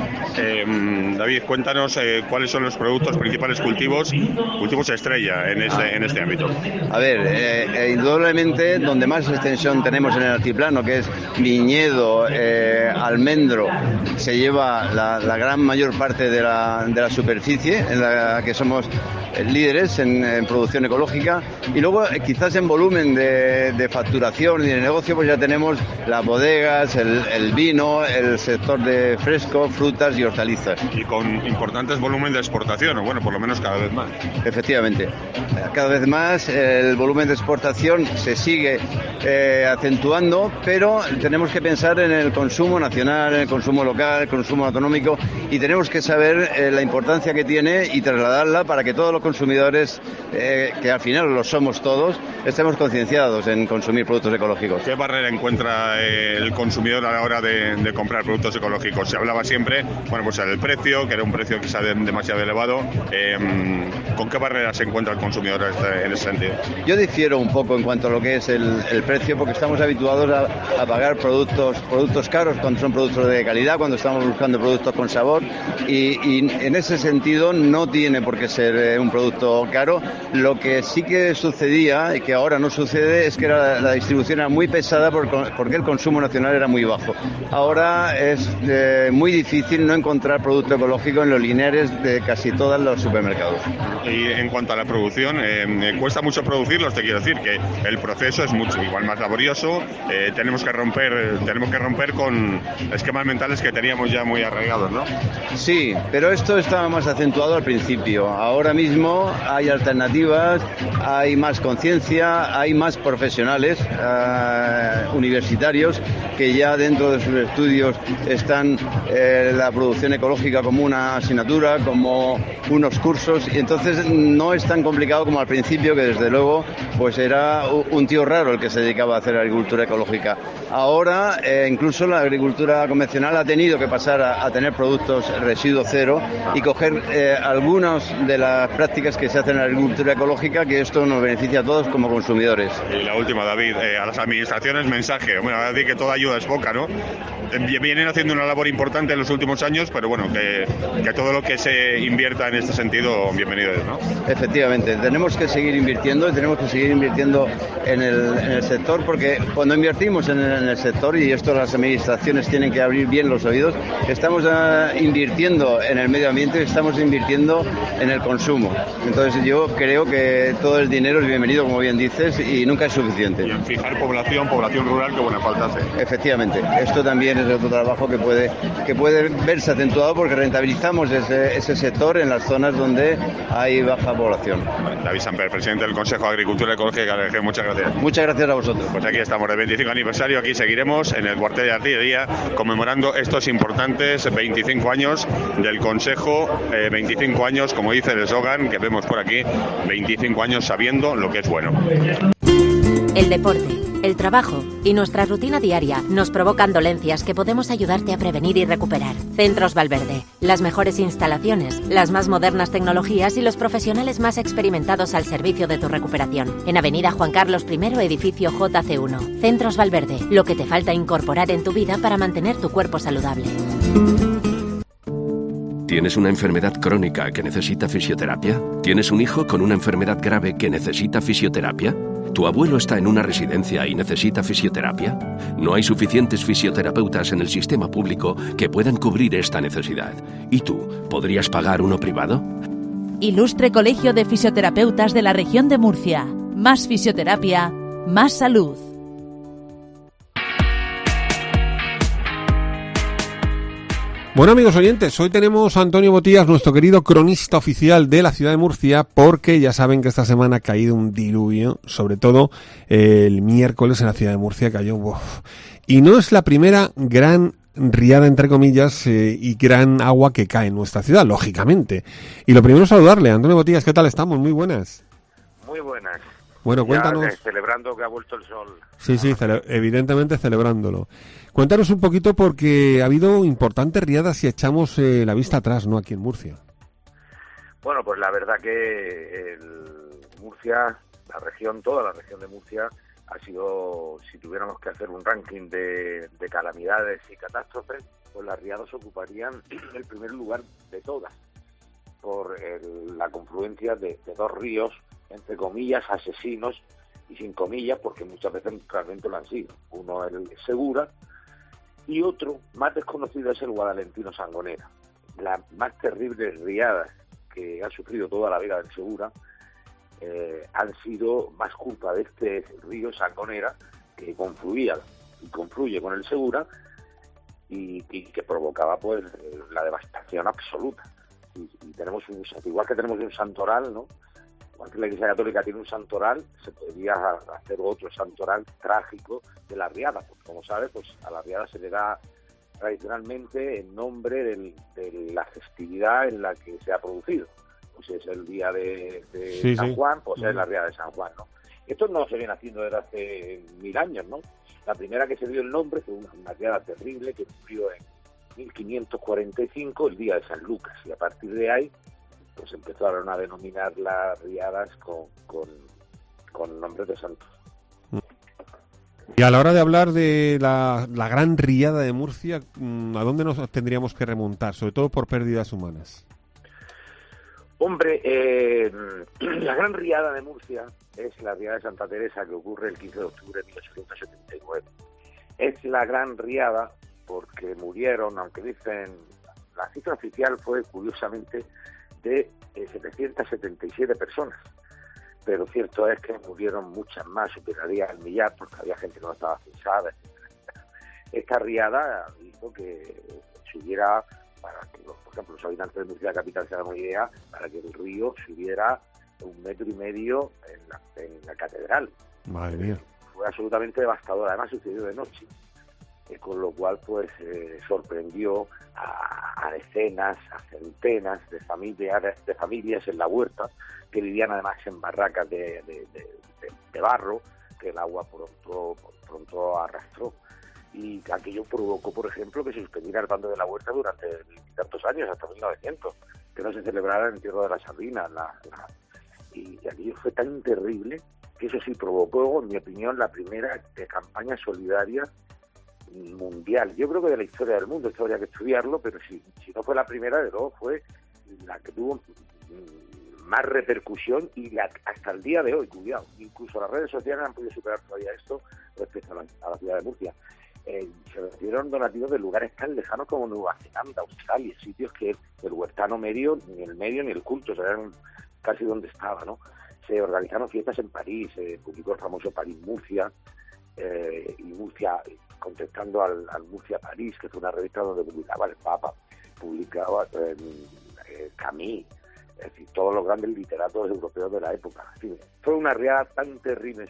David, cuéntanos cuáles son los productos principales, cultivos estrella en este ámbito. A ver, indudablemente donde más extensión tenemos en el altiplano, que es viñedo, almendro, se lleva la gran mayor parte de la superficie en la que somos líderes en producción ecológica, y luego quizás en volumen de facturación y de negocio pues ya tenemos las bodegas, el vino, el sector de fresco, frutas y hortalizas. Y con importantes volúmenes de exportación, o bueno, por lo menos cada vez más. Efectivamente, cada vez más el volumen de exportación se sigue acentuando, pero tenemos que pensar en el consumo nacional, en el consumo local, el consumo autonómico, y tenemos que saber la importancia que tiene y trasladarla para que todos los consumidores, que al final lo somos todos, estemos concienciados en consumir productos ecológicos. ¿Qué barrera encuentra el consumidor a la hora de comprar productos ecológicos? Se hablaba siempre, pues el precio, que era un precio quizá demasiado elevado. ¿Con qué barreras se encuentra el consumidor en ese sentido? Yo difiero un poco en cuanto a lo que es el precio, porque estamos habituados a pagar productos caros cuando son productos de calidad, cuando estamos buscando productos con sabor, y en ese sentido no tiene por qué ser un producto caro. Lo que sí que sucedía y que ahora no sucede es que la distribución era muy pesada porque el consumo nacional era muy bajo. Ahora es muy difícil no encontrar producto ecológico en los lineares de casi todos los supermercados. Y en cuanto a la producción, cuesta mucho producirlos, te quiero decir que el proceso es igual más laborioso. Tenemos que romper con esquemas mentales que teníamos ya muy arraigados, ¿no? Sí, pero esto estaba más acentuado al principio. Ahora mismo hay alternativas, hay más conciencia, hay más profesionales universitarios que ya dentro de sus estudios están la producción ecológica como una asignatura, como unos cursos, y entonces no es tan complicado como al principio, que desde luego pues era un tío raro el que se dedicaba a hacer agricultura ecológica. Ahora incluso la agricultura convencional ha tenido que pasar a tener productos residuo cero y coger algunas de las prácticas que se hacen en la agricultura ecológica, que esto nos beneficia a todos como consumidores. Y la última, David, a las administraciones mensaje. Bueno, a decir que toda ayuda es poca, ¿no? Vienen haciendo una labor importante en los últimos años, pero bueno, que todo lo que se invierta en este sentido, bienvenido es, ¿no? Efectivamente, tenemos que seguir invirtiendo y tenemos que seguir invirtiendo en el sector, porque cuando invertimos en en el sector, y esto las administraciones tienen que abrir bien los oídos. Estamos invirtiendo en el medio ambiente, estamos invirtiendo en el consumo. Entonces yo creo que todo el dinero es bienvenido, como bien dices, y nunca es suficiente. Y en fijar población rural, que buena falta hace. Efectivamente, esto también es otro trabajo que puede verse acentuado porque rentabilizamos ese sector en las zonas donde hay baja población. David Samper, presidente del Consejo de Agricultura Ecológica de Argelia, muchas gracias. Muchas gracias a vosotros. Pues aquí estamos, del 25 aniversario, aquí seguiremos en el cuartel de artillería conmemorando estos importantes 25 años del Consejo, 25 años, como dice el eslogan que vemos por aquí, 25 años sabiendo lo que es bueno. El deporte, el trabajo y nuestra rutina diaria nos provocan dolencias que podemos ayudarte a prevenir y recuperar. Centros Valverde, las mejores instalaciones, las más modernas tecnologías y los profesionales más experimentados al servicio de tu recuperación. En Avenida Juan Carlos I, edificio JC1. Centros Valverde, lo que te falta incorporar en tu vida para mantener tu cuerpo saludable. ¿Tienes una enfermedad crónica que necesita fisioterapia? ¿Tienes un hijo con una enfermedad grave que necesita fisioterapia? ¿Tu abuelo está en una residencia y necesita fisioterapia? No hay suficientes fisioterapeutas en el sistema público que puedan cubrir esta necesidad. ¿Y tú, podrías pagar uno privado? Ilustre Colegio de Fisioterapeutas de la Región de Murcia. Más fisioterapia, más salud. Bueno, amigos oyentes, hoy tenemos a Antonio Botías, nuestro querido cronista oficial de la ciudad de Murcia, porque ya saben que esta semana ha caído un diluvio, sobre todo el miércoles en la ciudad de Murcia cayó. Y no es la primera gran riada, entre comillas, y gran agua que cae en nuestra ciudad, lógicamente. Y lo primero es saludarle. Antonio Botías, ¿qué tal estamos? Muy buenas. Muy buenas. Bueno, cuéntanos. Celebrando que ha vuelto el sol. Sí, evidentemente celebrándolo. Cuéntanos un poquito, porque ha habido importantes riadas si echamos la vista atrás, ¿no?, aquí en Murcia. Bueno, pues la verdad que Murcia, toda la región de Murcia, ha sido, si tuviéramos que hacer un ranking de calamidades y catástrofes, pues las riadas ocuparían el primer lugar de todas, por la confluencia de dos ríos, entre comillas, asesinos, y sin comillas, porque muchas veces realmente lo han sido. Uno es el Segura, y otro, más desconocido, es el Guadalentino Sangonera. Las más terribles riadas que ha sufrido toda la vida del Segura han sido más culpa de este río Sangonera, que confluye con el Segura, y que provocaba pues la devastación absoluta. Y tenemos igual que tenemos un santoral, ¿no? Igual que la Iglesia Católica tiene un santoral, se podría hacer otro santoral trágico de la riada, porque como sabes, pues a la riada se le da tradicionalmente el nombre de la festividad en la que se ha producido. Pues es el día de San Juan, pues es la riada de San Juan, ¿no? Esto no se viene haciendo desde hace 1000 años, ¿no? La primera que se dio el nombre fue una riada terrible que ocurrió en 1545, el día de San Lucas, y a partir de ahí pues empezaron a denominar las riadas con nombres de santos. Y a la hora de hablar de la gran riada de Murcia, ¿a dónde nos tendríamos que remontar? Sobre todo por pérdidas humanas. Hombre, la gran riada de Murcia es la riada de Santa Teresa, que ocurre el 15 de octubre de 1879. Es la gran riada porque murieron, aunque dicen, la cifra oficial fue curiosamente de 777 personas, pero cierto es que murieron muchas más, superaría el millar, porque había gente que no estaba censada, etc. Esta riada hizo que subiera, para que, por ejemplo, los habitantes de Murcia capital se hagan una idea, para que el río subiera 1,5 metros en la catedral. Madre mía. Fue absolutamente devastador, además sucedió de noche. Con lo cual pues sorprendió a decenas, a centenas de familias en la huerta, que vivían además en barracas de barro, que el agua pronto arrastró, y aquello provocó, por ejemplo, que se suspendiera el bando de la huerta durante tantos años, hasta 1900, que no se celebrara el entierro de la sardina, y aquello fue tan terrible que eso sí provocó, en mi opinión, la primera campaña solidaria mundial. Yo creo que de la historia del mundo, esto habría que estudiarlo, pero si no fue la primera, de luego fue la que tuvo más repercusión, y hasta el día de hoy, cuidado, incluso las redes sociales han podido superar todavía esto respecto a las a la ciudad de Murcia. Se recibieron donativos de lugares tan lejanos como Nueva Zelanda, Australia, sitios que el huertano medio, ni el culto, eran casi donde estaba, ¿no? Se organizaron fiestas en París, se publicó el famoso París-Murcia, y Murcia, contestando al Murcia París, que fue una revista donde publicaba el Papa, publicaba Camus, es decir, todos los grandes literatos europeos de la época. En fin, fue una riada tan terrible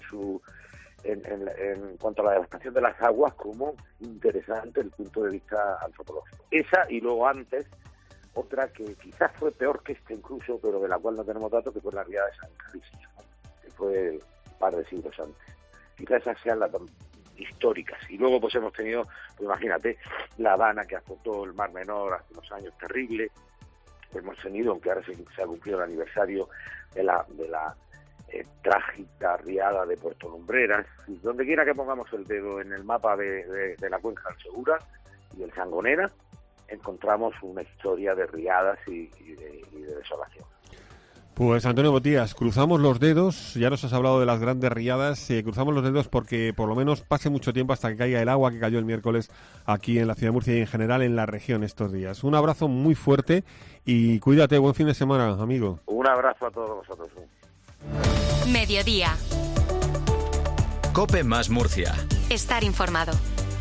en cuanto a la devastación de las aguas como interesante desde el punto de vista antropológico. Esa, y luego antes, otra que quizás fue peor que esta incluso, pero de la cual no tenemos datos, que fue la riada de San Calixto, ¿no? Que fue un par de siglos antes. Quizás esas sean las históricas. Y luego pues hemos tenido, pues imagínate, La Habana, que azotó el Mar Menor hace unos años, terrible. Hemos tenido, aunque ahora se ha cumplido el aniversario de la trágica riada de Puerto Lumbreras. Donde quiera que pongamos el dedo en el mapa de la cuenca del Segura y el Sangonera, encontramos una historia de riadas y de desolación. Pues Antonio Botías, cruzamos los dedos, ya nos has hablado de las grandes riadas, cruzamos los dedos porque por lo menos pase mucho tiempo hasta que caiga el agua que cayó el miércoles aquí en la ciudad de Murcia y en general en la región estos días. Un abrazo muy fuerte y cuídate, buen fin de semana, amigo. Un abrazo a todos vosotros. Mediodía. COPE más Murcia. Estar informado.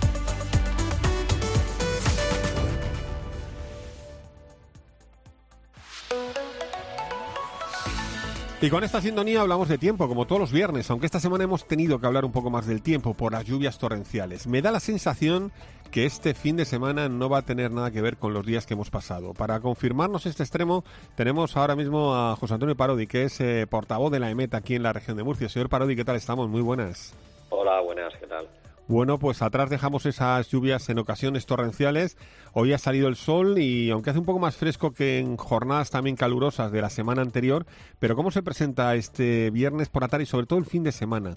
Y con esta sintonía hablamos de tiempo, como todos los viernes, aunque esta semana hemos tenido que hablar un poco más del tiempo por las lluvias torrenciales. Me da la sensación que este fin de semana no va a tener nada que ver con los días que hemos pasado. Para confirmarnos este extremo, tenemos ahora mismo a José Antonio Parodi, que es portavoz de la EMET aquí en la región de Murcia. Señor Parodi, ¿qué tal estamos? Muy buenas. Hola, buenas, ¿qué tal? Bueno, pues atrás dejamos esas lluvias en ocasiones torrenciales. Hoy ha salido el sol y aunque hace un poco más fresco que en jornadas también calurosas de la semana anterior, pero ¿cómo se presenta este viernes por la tarde y sobre todo el fin de semana?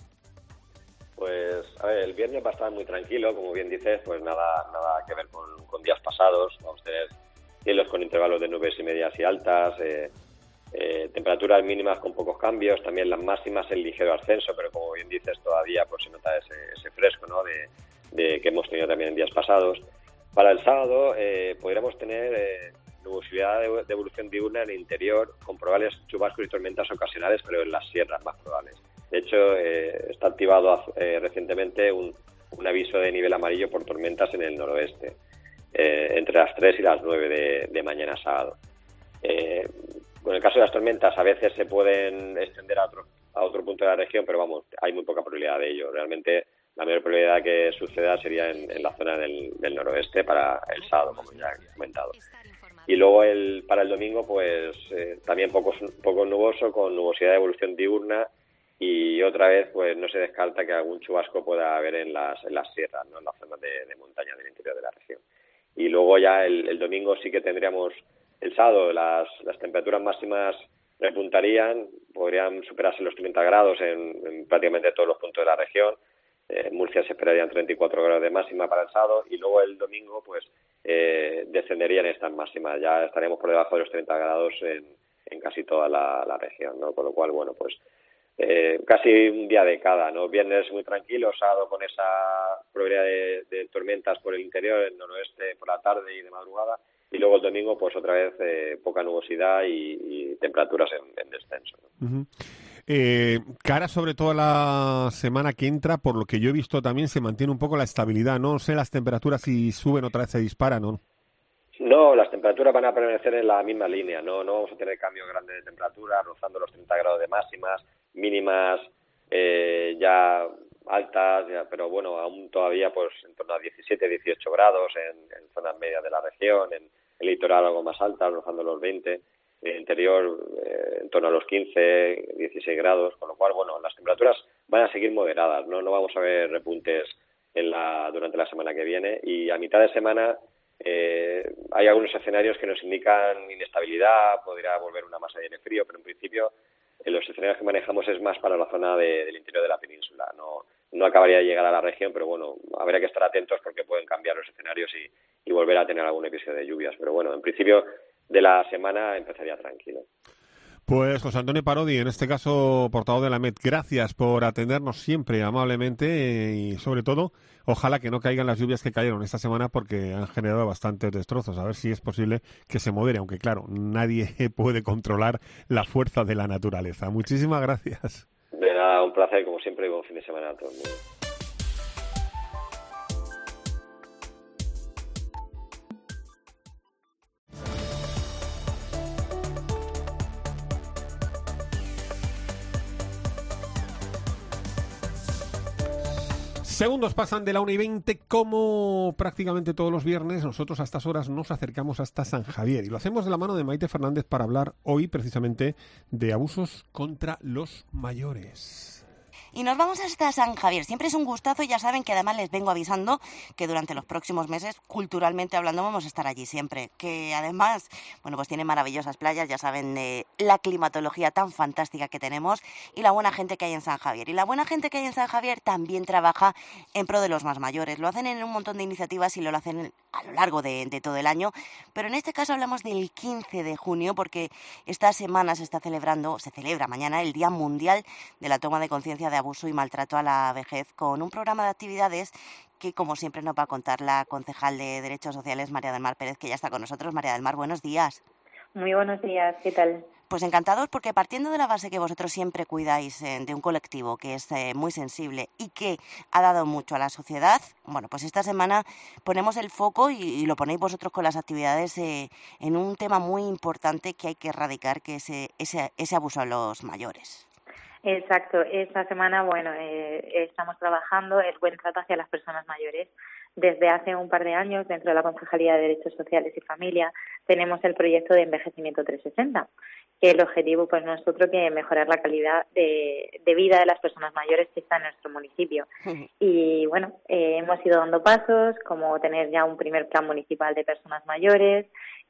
Pues, a ver, el viernes va a estar muy tranquilo, como bien dices, pues nada que ver con días pasados. Vamos a tener cielos con intervalos de nubes y medias y altas, temperaturas mínimas con pocos cambios, también las máximas en ligero ascenso, pero como bien dices todavía pues se nota ese fresco, ¿no? de que hemos tenido también en días pasados. Para el sábado podríamos tener nubosidad de evolución diurna en el interior con probables chubascos y tormentas ocasionales, pero en las sierras más probables. De hecho, está activado recientemente un aviso de nivel amarillo por tormentas en el noroeste, entre las 3 y las 9 de mañana sábado. En el caso de las tormentas, a veces se pueden extender a otro punto de la región, pero vamos, hay muy poca probabilidad de ello. Realmente, la mayor probabilidad que suceda sería en la zona del noroeste para el sábado, como ya he comentado. Y luego para el domingo, pues también poco nuboso, con nubosidad de evolución diurna, y otra vez, pues no se descarta que algún chubasco pueda haber en las sierras, ¿no? En las zonas de montaña del interior de la región. Y luego ya el domingo sí que tendríamos. El sábado las temperaturas máximas repuntarían, podrían superarse los 30 grados en prácticamente todos los puntos de la región. En Murcia se esperarían 34 grados de máxima para el sábado y luego el domingo pues descenderían estas máximas. Ya estaríamos por debajo de los 30 grados en casi toda la región, ¿no? Con lo cual, bueno, pues casi un día de cada, ¿no? Viernes muy tranquilo, sábado con esa probabilidad de tormentas por el interior, el noroeste por la tarde y de madrugada. Y luego el domingo, pues otra vez poca nubosidad y temperaturas en descenso, ¿no? Uh-huh. Cara sobre todo la semana que entra, por lo que yo he visto también se mantiene un poco la estabilidad. No sé las temperaturas si suben otra vez se disparan, ¿no? No, las temperaturas van a permanecer en la misma línea. No vamos a tener cambios grandes de temperatura, rozando los 30 grados de máximas, mínimas ya altas, pero bueno, aún todavía pues en torno a 17, 18 grados en zonas medias de la región, en el litoral algo más alta, rozando los 20, en el interior en torno a los 15, 16 grados, con lo cual, bueno, las temperaturas van a seguir moderadas, no vamos a ver repuntes durante la semana que viene, y a mitad de semana hay algunos escenarios que nos indican inestabilidad, podría volver una masa de aire frío, pero en principio los escenarios que manejamos es más para la zona del interior de la península, no acabaría de llegar a la región, pero bueno, habría que estar atentos porque pueden cambiar los escenarios y volver a tener algún episodio de lluvias. Pero bueno, en principio de la semana empezaría tranquilo. Pues José Antonio Parodi, en este caso portavoz de la Met, gracias por atendernos siempre amablemente y sobre todo, ojalá que no caigan las lluvias que cayeron esta semana porque han generado bastantes destrozos. A ver si es posible que se modere, aunque claro, nadie puede controlar la fuerza de la naturaleza. Muchísimas gracias. De nada, un placer como siempre y buen fin de semana a todo el mundo. Segundos pasan de la 1:20, como prácticamente todos los viernes, nosotros a estas horas nos acercamos hasta San Javier y lo hacemos de la mano de Maite Fernández para hablar hoy precisamente de abusos contra los mayores. Y nos vamos hasta San Javier. Siempre es un gustazo y ya saben que además les vengo avisando que durante los próximos meses, culturalmente hablando, vamos a estar allí siempre. Que además, bueno, pues tiene maravillosas playas, ya saben de la climatología tan fantástica que tenemos y la buena gente que hay en San Javier. Y la buena gente que hay en San Javier también trabaja en pro de los más mayores. Lo hacen en un montón de iniciativas y lo hacen a lo largo de todo el año. Pero en este caso hablamos del 15 de junio porque esta semana se celebra mañana el Día Mundial de la Toma de Conciencia de Abuso y Maltrato a la Vejez, con un programa de actividades que, como siempre, nos va a contar la concejal de Derechos Sociales, María del Mar Pérez, que ya está con nosotros. María del Mar, buenos días. Muy buenos días, ¿qué tal? Pues encantados, porque partiendo de la base que vosotros siempre cuidáis de un colectivo que es muy sensible y que ha dado mucho a la sociedad, bueno, pues esta semana ponemos el foco y lo ponéis vosotros con las actividades en un tema muy importante que hay que erradicar, que es ese abuso a los mayores. Exacto, esta semana, estamos trabajando el buen trato hacia las personas mayores. Desde hace un par de años, dentro de la Concejalía de Derechos Sociales y Familia, tenemos el proyecto de Envejecimiento 360, que el objetivo pues no es otro que mejorar la calidad de vida de las personas mayores que están en nuestro municipio. Y bueno, hemos ido dando pasos, como tener ya un primer plan municipal de personas mayores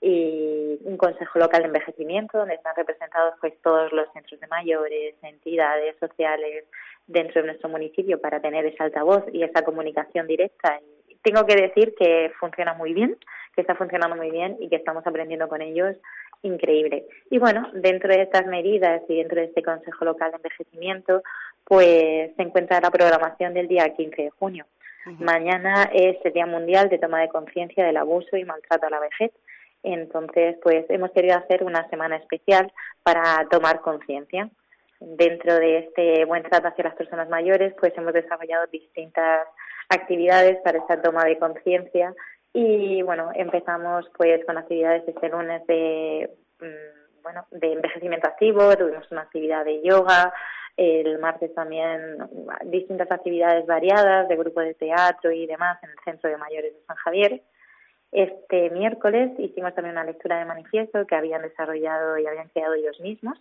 y un consejo local de envejecimiento donde están representados pues todos los centros de mayores, entidades sociales dentro de nuestro municipio para tener esa altavoz y esa comunicación directa. Y tengo que decir que funciona muy bien, que está funcionando muy bien y que estamos aprendiendo con ellos increíble. Y bueno, dentro de estas medidas y dentro de este consejo local de envejecimiento pues se encuentra la programación del día 15 de junio. Mañana es el Día Mundial de Toma de Conciencia del Abuso y Maltrato a la Vejez. Entonces, pues hemos querido hacer una semana especial para tomar conciencia. Dentro de este buen trato hacia las personas mayores, pues hemos desarrollado distintas actividades para esa toma de conciencia y, bueno, empezamos pues con actividades este lunes de envejecimiento activo, tuvimos una actividad de yoga, el martes también distintas actividades variadas de grupo de teatro y demás en el Centro de Mayores de San Javier. Este miércoles hicimos también una lectura de manifiesto que habían desarrollado y habían creado ellos mismos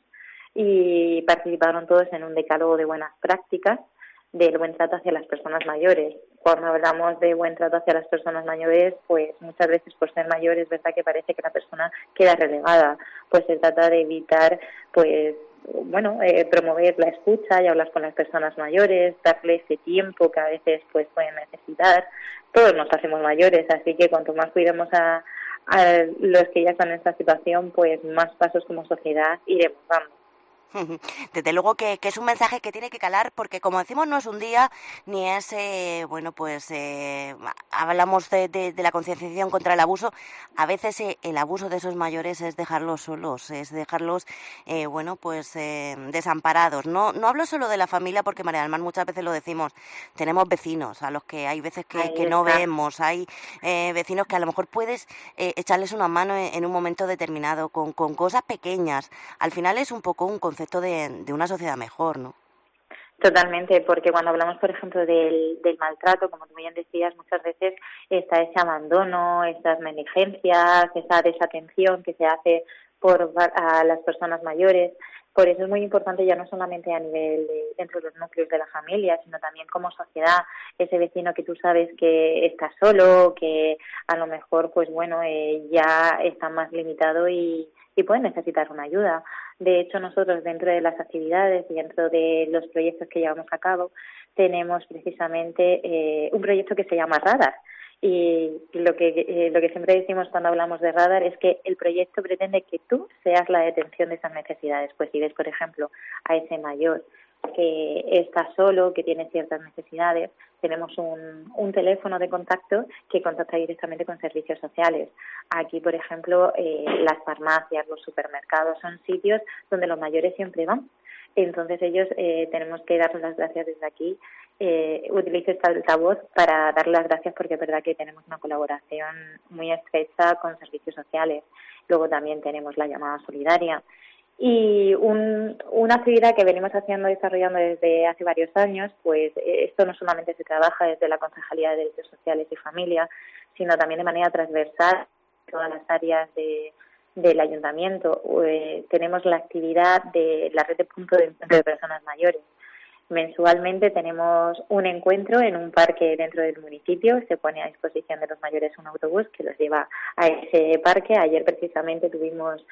y participaron todos en un decálogo de buenas prácticas del buen trato hacia las personas mayores. Cuando hablamos de buen trato hacia las personas mayores, pues muchas veces por ser mayores, verdad que parece que la persona queda relegada. Pues se trata de evitar, promover la escucha y hablar con las personas mayores, darle ese tiempo que a veces pues pueden necesitar. Todos nos hacemos mayores, así que cuanto más cuidemos a los que ya están en esta situación, pues más pasos como sociedad iremos dando. Desde luego que es un mensaje que tiene que calar porque, como decimos, no es un día ni es, hablamos de la concienciación contra el abuso. A veces el abuso de esos mayores es dejarlos solos, es dejarlos, desamparados. No hablo solo de la familia porque, María del Mar, muchas veces lo decimos, tenemos vecinos a los que hay veces que no vemos, hay vecinos que a lo mejor puedes echarles una mano en un momento determinado con cosas pequeñas. Al final es un poco un concepto de una sociedad mejor, ¿no? Totalmente, porque cuando hablamos, por ejemplo, del maltrato, como tú bien decías, muchas veces está ese abandono, esas negligencias, esa desatención que se hace a las personas mayores. Por eso es muy importante, ya no solamente a nivel dentro de los núcleos de la familia, sino también como sociedad, ese vecino que tú sabes que está solo, que a lo mejor ya está más limitado y puede necesitar una ayuda. De hecho, nosotros dentro de las actividades y dentro de los proyectos que llevamos a cabo tenemos precisamente un proyecto que se llama Radar Y lo que siempre decimos cuando hablamos de Radar es que el proyecto pretende que tú seas la detención de esas necesidades. Pues si ves, por ejemplo, a ese mayor que está solo, que tiene ciertas necesidades, tenemos un teléfono de contacto que contacta directamente con servicios sociales. Aquí, por ejemplo, las farmacias, los supermercados son sitios donde los mayores siempre van. Entonces ellos tenemos que darles las gracias desde aquí. Utilizo esta altavoz para dar las gracias porque es verdad que tenemos una colaboración muy estrecha con servicios sociales. Luego también tenemos la llamada solidaria. Y una actividad que venimos desarrollando desde hace varios años, pues esto no solamente se trabaja desde la Concejalía de Derechos Sociales y Familia, sino también de manera transversal en todas las áreas del ayuntamiento. Tenemos la actividad de la red de punto de encuentro de personas mayores. Mensualmente tenemos un encuentro en un parque dentro del municipio. Se pone a disposición de los mayores un autobús que los lleva a ese parque. Ayer precisamente tuvimos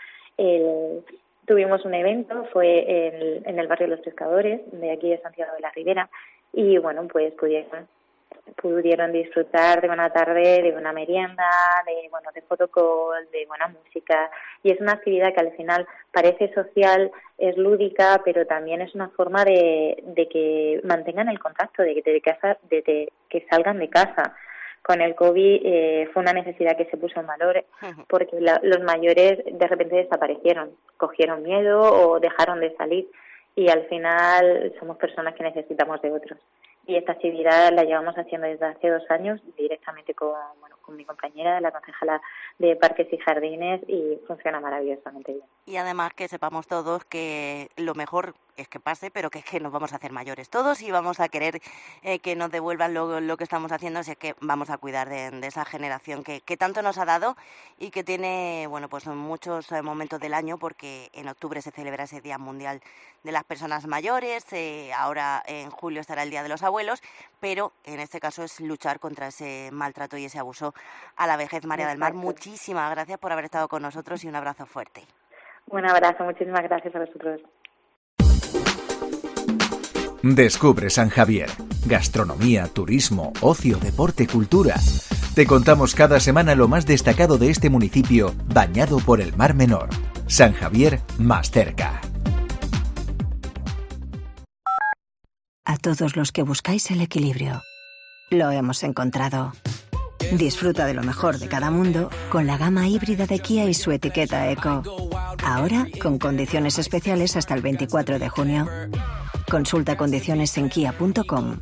un evento, fue en el barrio de los Pescadores, de aquí de Santiago de la Ribera, y bueno, pues pudieron disfrutar de una tarde, de una merienda, de fotocall, de buena música, y es una actividad que al final parece social, es lúdica, pero también es una forma de que mantengan el contacto, de que salgan de casa. Con el COVID fue una necesidad que se puso en valor porque los mayores de repente desaparecieron, cogieron miedo o dejaron de salir, y al final somos personas que necesitamos de otros. Y esta actividad la llevamos haciendo desde hace 2 años directamente con mi compañera, la concejala de Parques y Jardines, y funciona maravillosamente bien. Y además que sepamos todos que lo mejor es que pase, pero que es que nos vamos a hacer mayores todos y vamos a querer que nos devuelvan lo que estamos haciendo, así que vamos a cuidar de esa generación que tanto nos ha dado y que tiene, pues muchos momentos del año, porque en octubre se celebra ese Día Mundial de las Personas Mayores, ahora en julio estará el Día de los Abuelos, pero en este caso es luchar contra ese maltrato y ese abuso a la vejez. María del Mar, muchísimas gracias por haber estado con nosotros y un abrazo fuerte. Un abrazo, muchísimas gracias a vosotros. Descubre San Javier. Gastronomía, turismo, ocio, deporte, cultura. Te contamos cada semana lo más destacado de este municipio bañado por el Mar Menor. San Javier, más cerca. A todos los que buscáis el equilibrio, lo hemos encontrado. Disfruta de lo mejor de cada mundo con la gama híbrida de Kia y su etiqueta Eco. Ahora con condiciones especiales hasta el 24 de junio. Consulta condiciones en kia.com.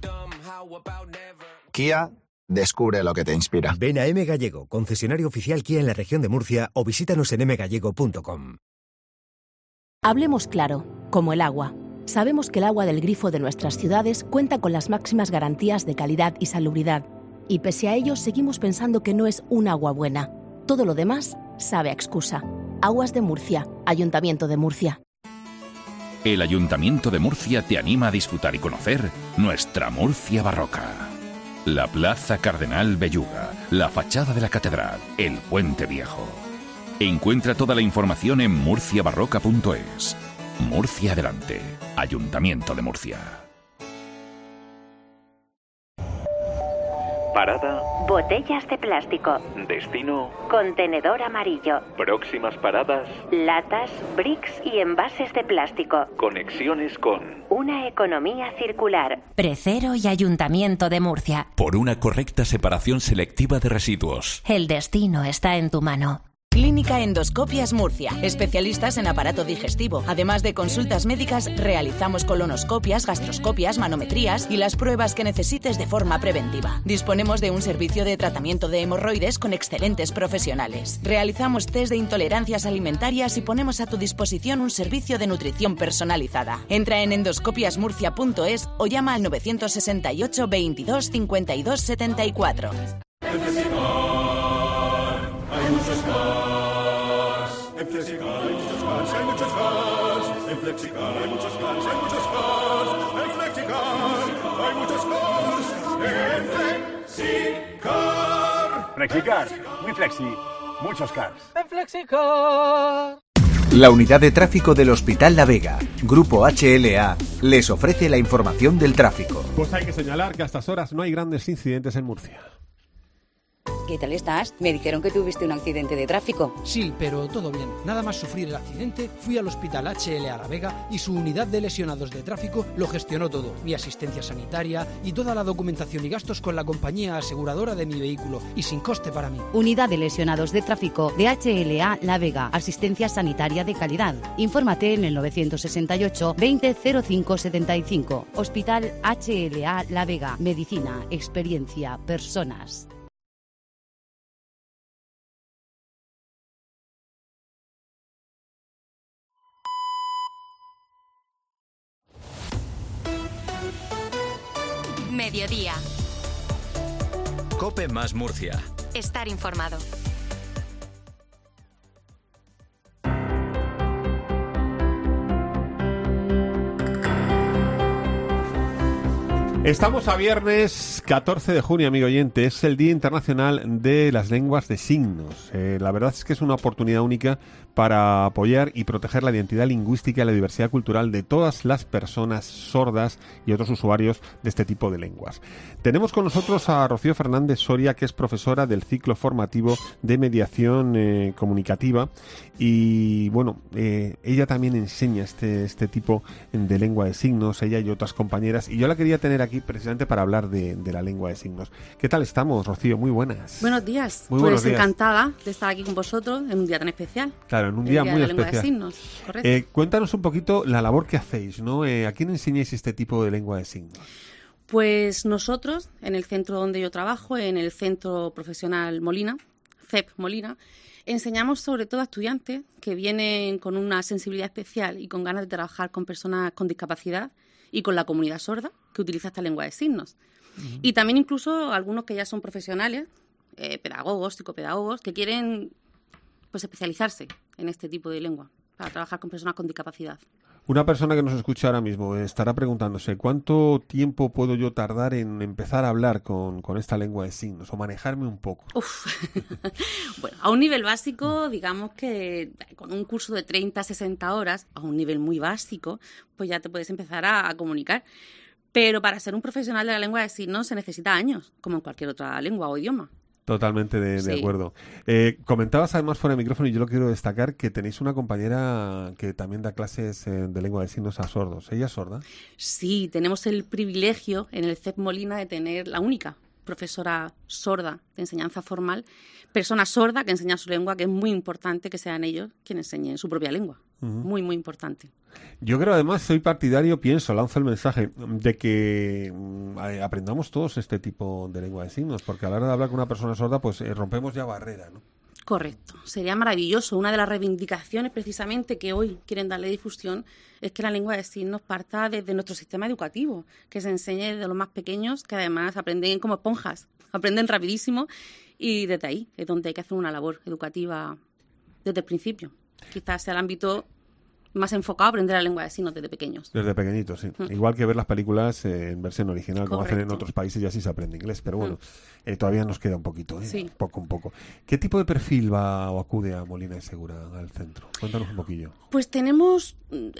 Kia, descubre lo que te inspira. Ven a M Gallego, concesionario oficial Kia en la región de Murcia, o visítanos en mgallego.com. Hablemos claro, como el agua. Sabemos que el agua del grifo de nuestras ciudades cuenta con las máximas garantías de calidad y salubridad, y pese a ello seguimos pensando que no es un agua buena. Todo lo demás sabe a excusa. Aguas de Murcia, Ayuntamiento de Murcia. El Ayuntamiento de Murcia te anima a disfrutar y conocer nuestra Murcia barroca. La Plaza Cardenal Belluga, la fachada de la Catedral, el Puente Viejo. Encuentra toda la información en murciabarroca.es. Murcia adelante, Ayuntamiento de Murcia. Parada. Botellas de plástico. Destino. Contenedor amarillo. Próximas paradas. Latas, bricks y envases de plástico. Conexiones con una economía circular. Precero y Ayuntamiento de Murcia. Por una correcta separación selectiva de residuos. El destino está en tu mano. Clínica Endoscopias Murcia, especialistas en aparato digestivo. Además de consultas médicas, realizamos colonoscopias, gastroscopias, manometrías y las pruebas que necesites de forma preventiva. Disponemos de un servicio de tratamiento de hemorroides con excelentes profesionales. Realizamos test de intolerancias alimentarias y ponemos a tu disposición un servicio de nutrición personalizada. Entra en endoscopiasmurcia.es o llama al 968 22 52 74. Hay muchos cars. En Flexicar hay muchos cars, hay muchos cars. En Flexicar hay muchos cars, hay muchos cars. En Flexicar hay muchos cars. En Flexicar. Flexicar, muy flexi, muchos cars. En Flexicar. La unidad de tráfico del Hospital La Vega, Grupo HLA, les ofrece la información del tráfico. Pues hay que señalar que a estas horas no hay grandes incidentes en Murcia. ¿Qué tal estás? Me dijeron que tuviste un accidente de tráfico. Sí, pero todo bien. Nada más sufrir el accidente, fui al hospital HLA La Vega y su unidad de lesionados de tráfico lo gestionó todo. Mi asistencia sanitaria y toda la documentación y gastos con la compañía aseguradora de mi vehículo y sin coste para mí. Unidad de lesionados de tráfico de HLA La Vega. Asistencia sanitaria de calidad. Infórmate en el 968 20 05 75. Hospital HLA La Vega. Medicina, experiencia, personas. Mediodía. COPE más Murcia. Estar informado. Estamos a viernes 14 de junio, amigo oyente. Es el Día Internacional de las Lenguas de Signos. La verdad es que es una oportunidad única para apoyar y proteger la identidad lingüística y la diversidad cultural de todas las personas sordas y otros usuarios de este tipo de lenguas. Tenemos con nosotros a Rocío Fernández Soria, que es profesora del ciclo formativo de mediación comunicativa, y bueno, ella también enseña este tipo de lengua de signos, ella y otras compañeras, y yo la quería tener aquí precisamente para hablar de la lengua de signos. ¿Qué tal estamos, Rocío? Muy buenas. Buenos días. Muy buenos días. Encantada de estar aquí con vosotros en un día tan especial. Claro, en un día muy de la lengua de especial. signos, correcto. Cuéntanos un poquito la labor que hacéis, ¿no? ¿A quién enseñáis este tipo de lengua de signos? Pues nosotros, en el centro donde yo trabajo, en el Centro Profesional Molina, CEP Molina, enseñamos sobre todo a estudiantes que vienen con una sensibilidad especial y con ganas de trabajar con personas con discapacidad y con la comunidad sorda que utiliza esta lengua de signos. Uh-huh. Y también incluso algunos que ya son profesionales, pedagogos, psicopedagogos, que quieren pues especializarse en este tipo de lengua para trabajar con personas con discapacidad. Una persona que nos escucha ahora mismo estará preguntándose ¿cuánto tiempo puedo yo tardar en empezar a hablar con esta lengua de signos o manejarme un poco? Bueno, a un nivel básico, digamos que con un curso de 30 a 60 horas, a un nivel muy básico, pues ya te puedes empezar a comunicar. Pero para ser un profesional de la lengua de signos se necesita años, como en cualquier otra lengua o idioma. Totalmente de acuerdo. Comentabas además fuera de micrófono, y yo lo quiero destacar, que tenéis una compañera que también da clases de lengua de signos a sordos. ¿Ella es sorda? Sí, tenemos el privilegio en el CEP Molina de tener la única profesora sorda de enseñanza formal, persona sorda que enseña su lengua, que es muy importante que sean ellos quienes enseñen su propia lengua. Uh-huh. Muy, muy importante. Yo creo, además, soy partidario, lanzo el mensaje de que aprendamos todos este tipo de lengua de signos, porque a la hora de hablar con una persona sorda, pues rompemos ya barrera, ¿no? Correcto, sería maravilloso. Una de las reivindicaciones precisamente que hoy quieren darle difusión es que la lengua de signos parta desde nuestro sistema educativo, que se enseñe desde los más pequeños, que además aprenden como esponjas, aprenden rapidísimo, y desde ahí es donde hay que hacer una labor educativa desde el principio. Quizás sea el ámbito más enfocado a aprender la lengua de signos desde pequeños. Desde pequeñitos, sí. Igual que ver las películas en versión original, como hacen en otros países, y así se aprende inglés. Pero bueno, todavía nos queda un poquito, sí. Un poco. ¿Qué tipo de perfil va o acude a Molina de Segura, al centro? Cuéntanos un poquillo. Pues tenemos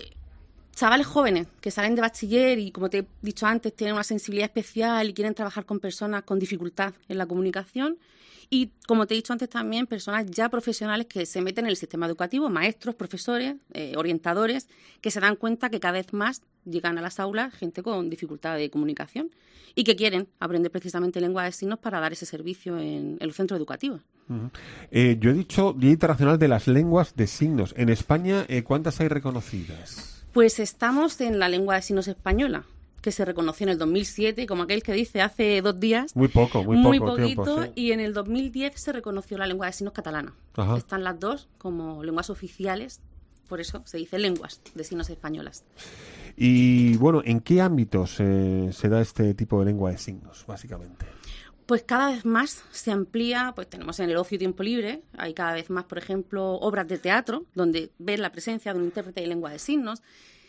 chavales jóvenes que salen de bachiller y, como te he dicho antes, tienen una sensibilidad especial y quieren trabajar con personas con dificultad en la comunicación. Y, como te he dicho antes también, personas ya profesionales que se meten en el sistema educativo, maestros, profesores, orientadores, que se dan cuenta que cada vez más llegan a las aulas gente con dificultad de comunicación y que quieren aprender precisamente lengua de signos para dar ese servicio en los centros educativos. Uh-huh. Yo he dicho Día Internacional de las Lenguas de Signos. En España, ¿cuántas hay reconocidas? Pues estamos en la lengua de signos española, que se reconoció en el 2007, como aquel que dice hace 2 días. Muy poquito tiempo, sí. Y en el 2010 se reconoció la lengua de signos catalana. Ajá. Están las dos como lenguas oficiales, por eso se dice lenguas de signos españolas. Y bueno, ¿en qué ámbitos se da este tipo de lengua de signos, básicamente? Pues cada vez más se amplía, pues tenemos en el ocio y tiempo libre, hay cada vez más, por ejemplo, obras de teatro, donde ves la presencia de un intérprete de lengua de signos.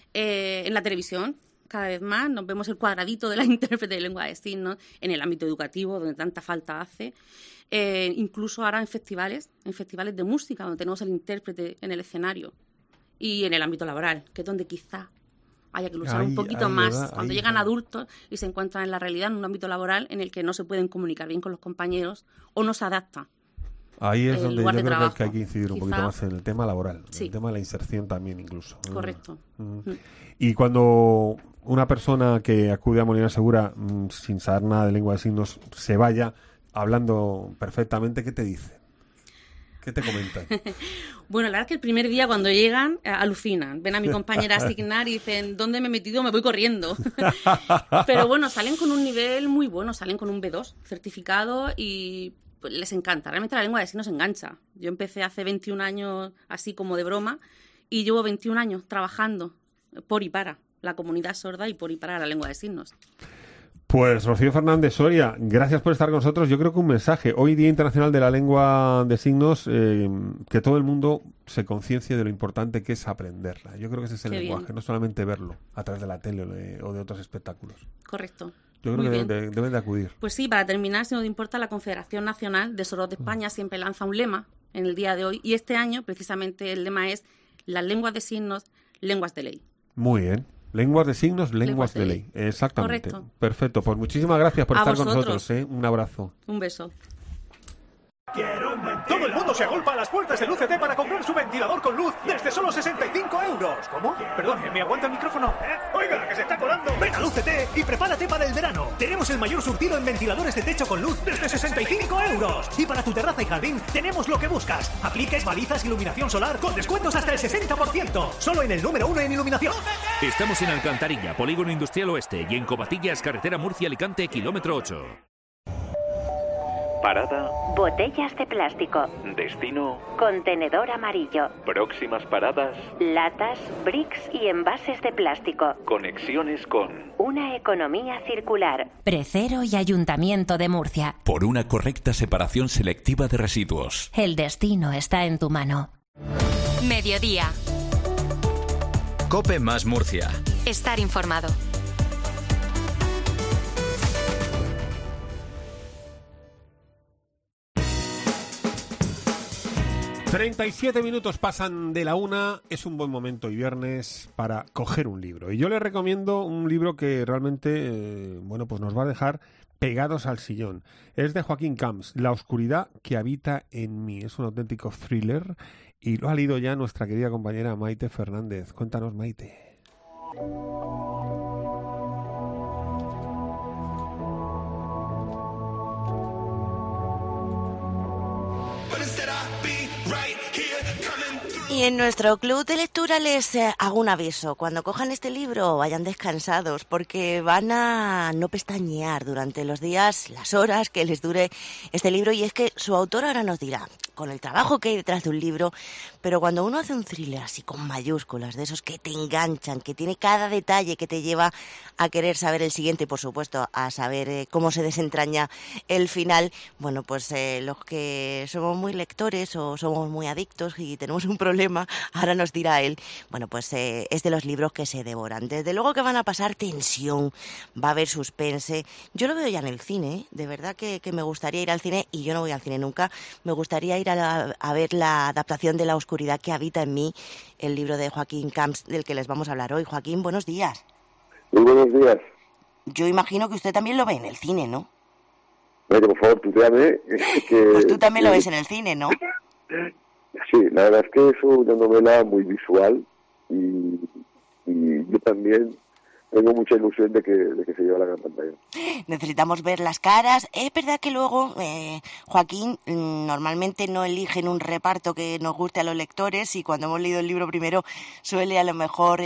En la televisión, cada vez más nos vemos el cuadradito de la intérprete de lengua de signos, en el ámbito educativo, donde tanta falta hace. Incluso ahora en festivales de música, donde tenemos el intérprete en el escenario. Y en el ámbito laboral, que es donde quizá haya que luchar un poquito más cuando llegan adultos y se encuentran en la realidad, en un ámbito laboral en el que no se pueden comunicar bien con los compañeros o no se adapta. Ahí es donde yo creo que hay que incidir un Quizá, poquito más en el tema laboral, sí. el tema de la inserción también incluso. Correcto. Y cuando una persona que acude a Molina Segura sin saber nada de lengua de signos se vaya hablando perfectamente, ¿qué te dice? ¿Qué te comentan? Bueno, la verdad es que el primer día cuando llegan alucinan. Ven a mi compañera a asignar y dicen, ¿dónde me he metido? Me voy corriendo. Pero bueno, salen con un nivel muy bueno, salen con un B2 certificado y pues, les encanta. Realmente la lengua de signos engancha. Yo empecé hace 21 años así como de broma y llevo 21 años trabajando por y para la comunidad sorda y por y para la lengua de signos. Pues Rocío Fernández Soria, gracias por estar con nosotros. Yo creo que un mensaje, hoy Día Internacional de la Lengua de Signos, que todo el mundo se conciencie de lo importante que es aprenderla. Yo creo que ese es el lenguaje, no solamente verlo a través de la tele o de otros espectáculos. Correcto. Yo creo que deben de acudir. Pues sí, para terminar, si no te importa, la Confederación Nacional de Sordos de España siempre lanza un lema en el día de hoy y este año precisamente el lema es las lenguas de signos, lenguas de ley. Muy bien. Lenguas de signos, lenguas de ley. Exactamente. Correcto. Perfecto. Pues muchísimas gracias por estar con nosotros. Un abrazo. Un beso. Todo el mundo se agolpa a las puertas del UCT para comprar su ventilador con luz desde solo 65 euros. ¿Cómo? Perdón, ¿me aguanta el micrófono? Oiga, que se está colando. Ven al UCT y prepárate para el verano. Tenemos el mayor surtido en ventiladores de techo con luz desde 65 euros. Y para tu terraza y jardín tenemos lo que buscas. Apliques, balizas, iluminación solar con descuentos hasta el 60%. Solo en el número 1 en iluminación. Estamos en Alcantarilla, Polígono Industrial Oeste, y en Covatillas, carretera Murcia-Alicante, kilómetro 8. Parada. Botellas de plástico. Destino. Contenedor amarillo. Próximas paradas. Latas, bricks y envases de plástico. Conexiones con una economía circular. Precero y Ayuntamiento de Murcia. Por una correcta separación selectiva de residuos. El destino está en tu mano. Mediodía. COPE más Murcia. Estar informado. ...37 minutos pasan de la 1... ...es un buen momento y viernes para coger un libro. Y yo les recomiendo un libro que realmente... pues nos va a dejar pegados al sillón. Es de Joaquín Camps, La oscuridad que habita en mí. Es un auténtico thriller y lo ha leído ya nuestra querida compañera Maite Fernández. Cuéntanos, Maite. Y en nuestro club de lectura les hago un aviso. Cuando cojan este libro, vayan descansados, porque van a no pestañear durante los días, las horas que les dure este libro. Y es que su autor ahora nos dirá, con el trabajo que hay detrás de un libro, pero cuando uno hace un thriller así con mayúsculas, de esos que te enganchan, que tiene cada detalle que te lleva a querer saber el siguiente y, por supuesto, a saber cómo se desentraña el final, bueno, pues los que somos muy lectores o somos muy adictos y tenemos un problema, ahora nos dirá él, bueno, pues es de los libros que se devoran. Desde luego que van a pasar tensión, va a haber suspense. Yo lo veo ya en el cine, de verdad que me gustaría ir al cine, y yo no voy al cine nunca, me gustaría ir a ver la adaptación de La oscuridad que habita en mí, el libro de Joaquín Camps, del que les vamos a hablar hoy. Joaquín, buenos días. Muy buenos días. Yo imagino que usted también lo ve en el cine, ¿no? Oye, por favor, tuteame. Pues tú también lo ves en el cine, ¿no? Sí, la verdad es que es una novela muy visual y yo también tengo mucha ilusión de que se lleve a la gran pantalla. Necesitamos ver las caras. Es verdad que luego, Joaquín, normalmente no eligen un reparto que nos guste a los lectores, y cuando hemos leído el libro primero suele a lo mejor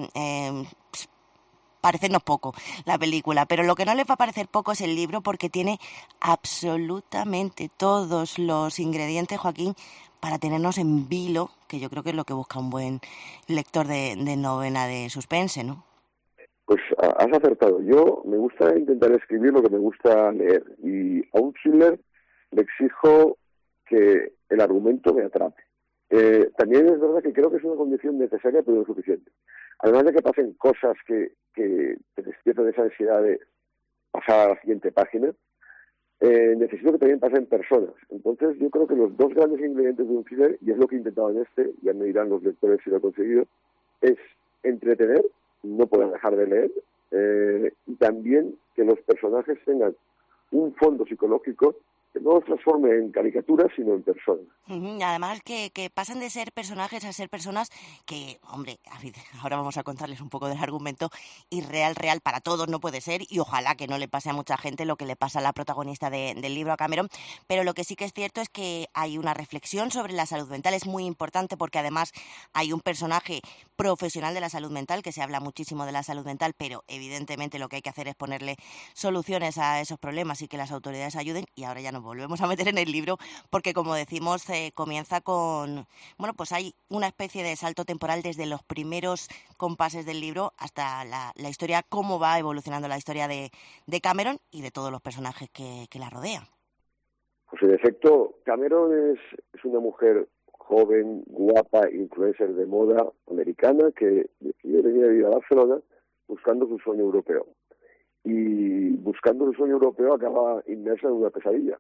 parecernos poco la película, pero lo que no les va a parecer poco es el libro, porque tiene absolutamente todos los ingredientes, Joaquín, para tenernos en vilo, que yo creo que es lo que busca un buen lector de novela de suspense, ¿no? Pues has acertado. Yo me gusta intentar escribir lo que me gusta leer, y a un thriller le exijo que el argumento me atrape. También es verdad que creo que es una condición necesaria, pero no suficiente. Además de que pasen cosas que te despierten esa ansiedad de pasar a la siguiente página, necesito que también pasen personas. Entonces yo creo que los dos grandes ingredientes de un thriller, y es lo que he intentado en este, ya me dirán los lectores si lo he conseguido, es entretener no puedan dejar de leer, y también que los personajes tengan un fondo psicológico que no los transforme en caricaturas, sino en personas. Además, que pasen de ser personajes a ser personas que, hombre, ahora vamos a contarles un poco del argumento, y real para todos no puede ser, y ojalá que no le pase a mucha gente lo que le pasa a la protagonista del libro, a Cameron, pero lo que sí que es cierto es que hay una reflexión sobre la salud mental, es muy importante porque además hay un personaje profesional de la salud mental, que se habla muchísimo de la salud mental, pero evidentemente lo que hay que hacer es ponerle soluciones a esos problemas y que las autoridades ayuden, y ahora ya nos volvemos a meter en el libro porque, como decimos, comienza con, bueno, pues hay una especie de salto temporal desde los primeros compases del libro hasta la historia, cómo va evolucionando la historia de Cameron y de todos los personajes que la rodean. Pues en efecto, Cameron es una mujer joven, guapa, influencer de moda americana que decide venir a vivir a Barcelona buscando su sueño europeo. Y buscando su sueño europeo acaba inmersa en una pesadilla,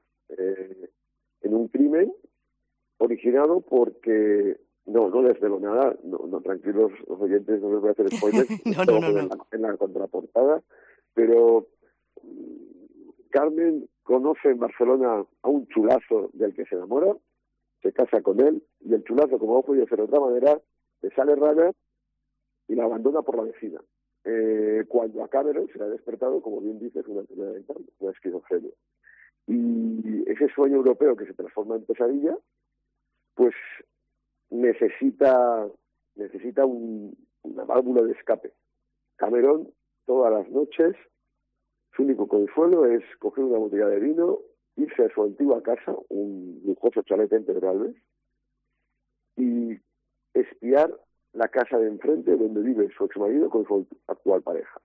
en un crimen originado porque, no les desvelo nada, no, tranquilos los oyentes, no les voy a hacer spoilers, no. En la contraportada, pero Carmen conoce en Barcelona a un chulazo del que se enamora, se casa con él, y el chulazo, como no podía ser de otra manera, le sale rana y la abandona por la vecina. Cuando a Cameron se le ha despertado, como bien dices, una enfermedad mental, una esquizofrenia. Y ese sueño europeo que se transforma en pesadilla, pues necesita una válvula de escape. Cameron, todas las noches, su único consuelo es coger una botella de vino, irse a su antigua casa, un lujoso chalet en Pedralbes, y espiar la casa de enfrente donde vive su exmarido con su actual pareja.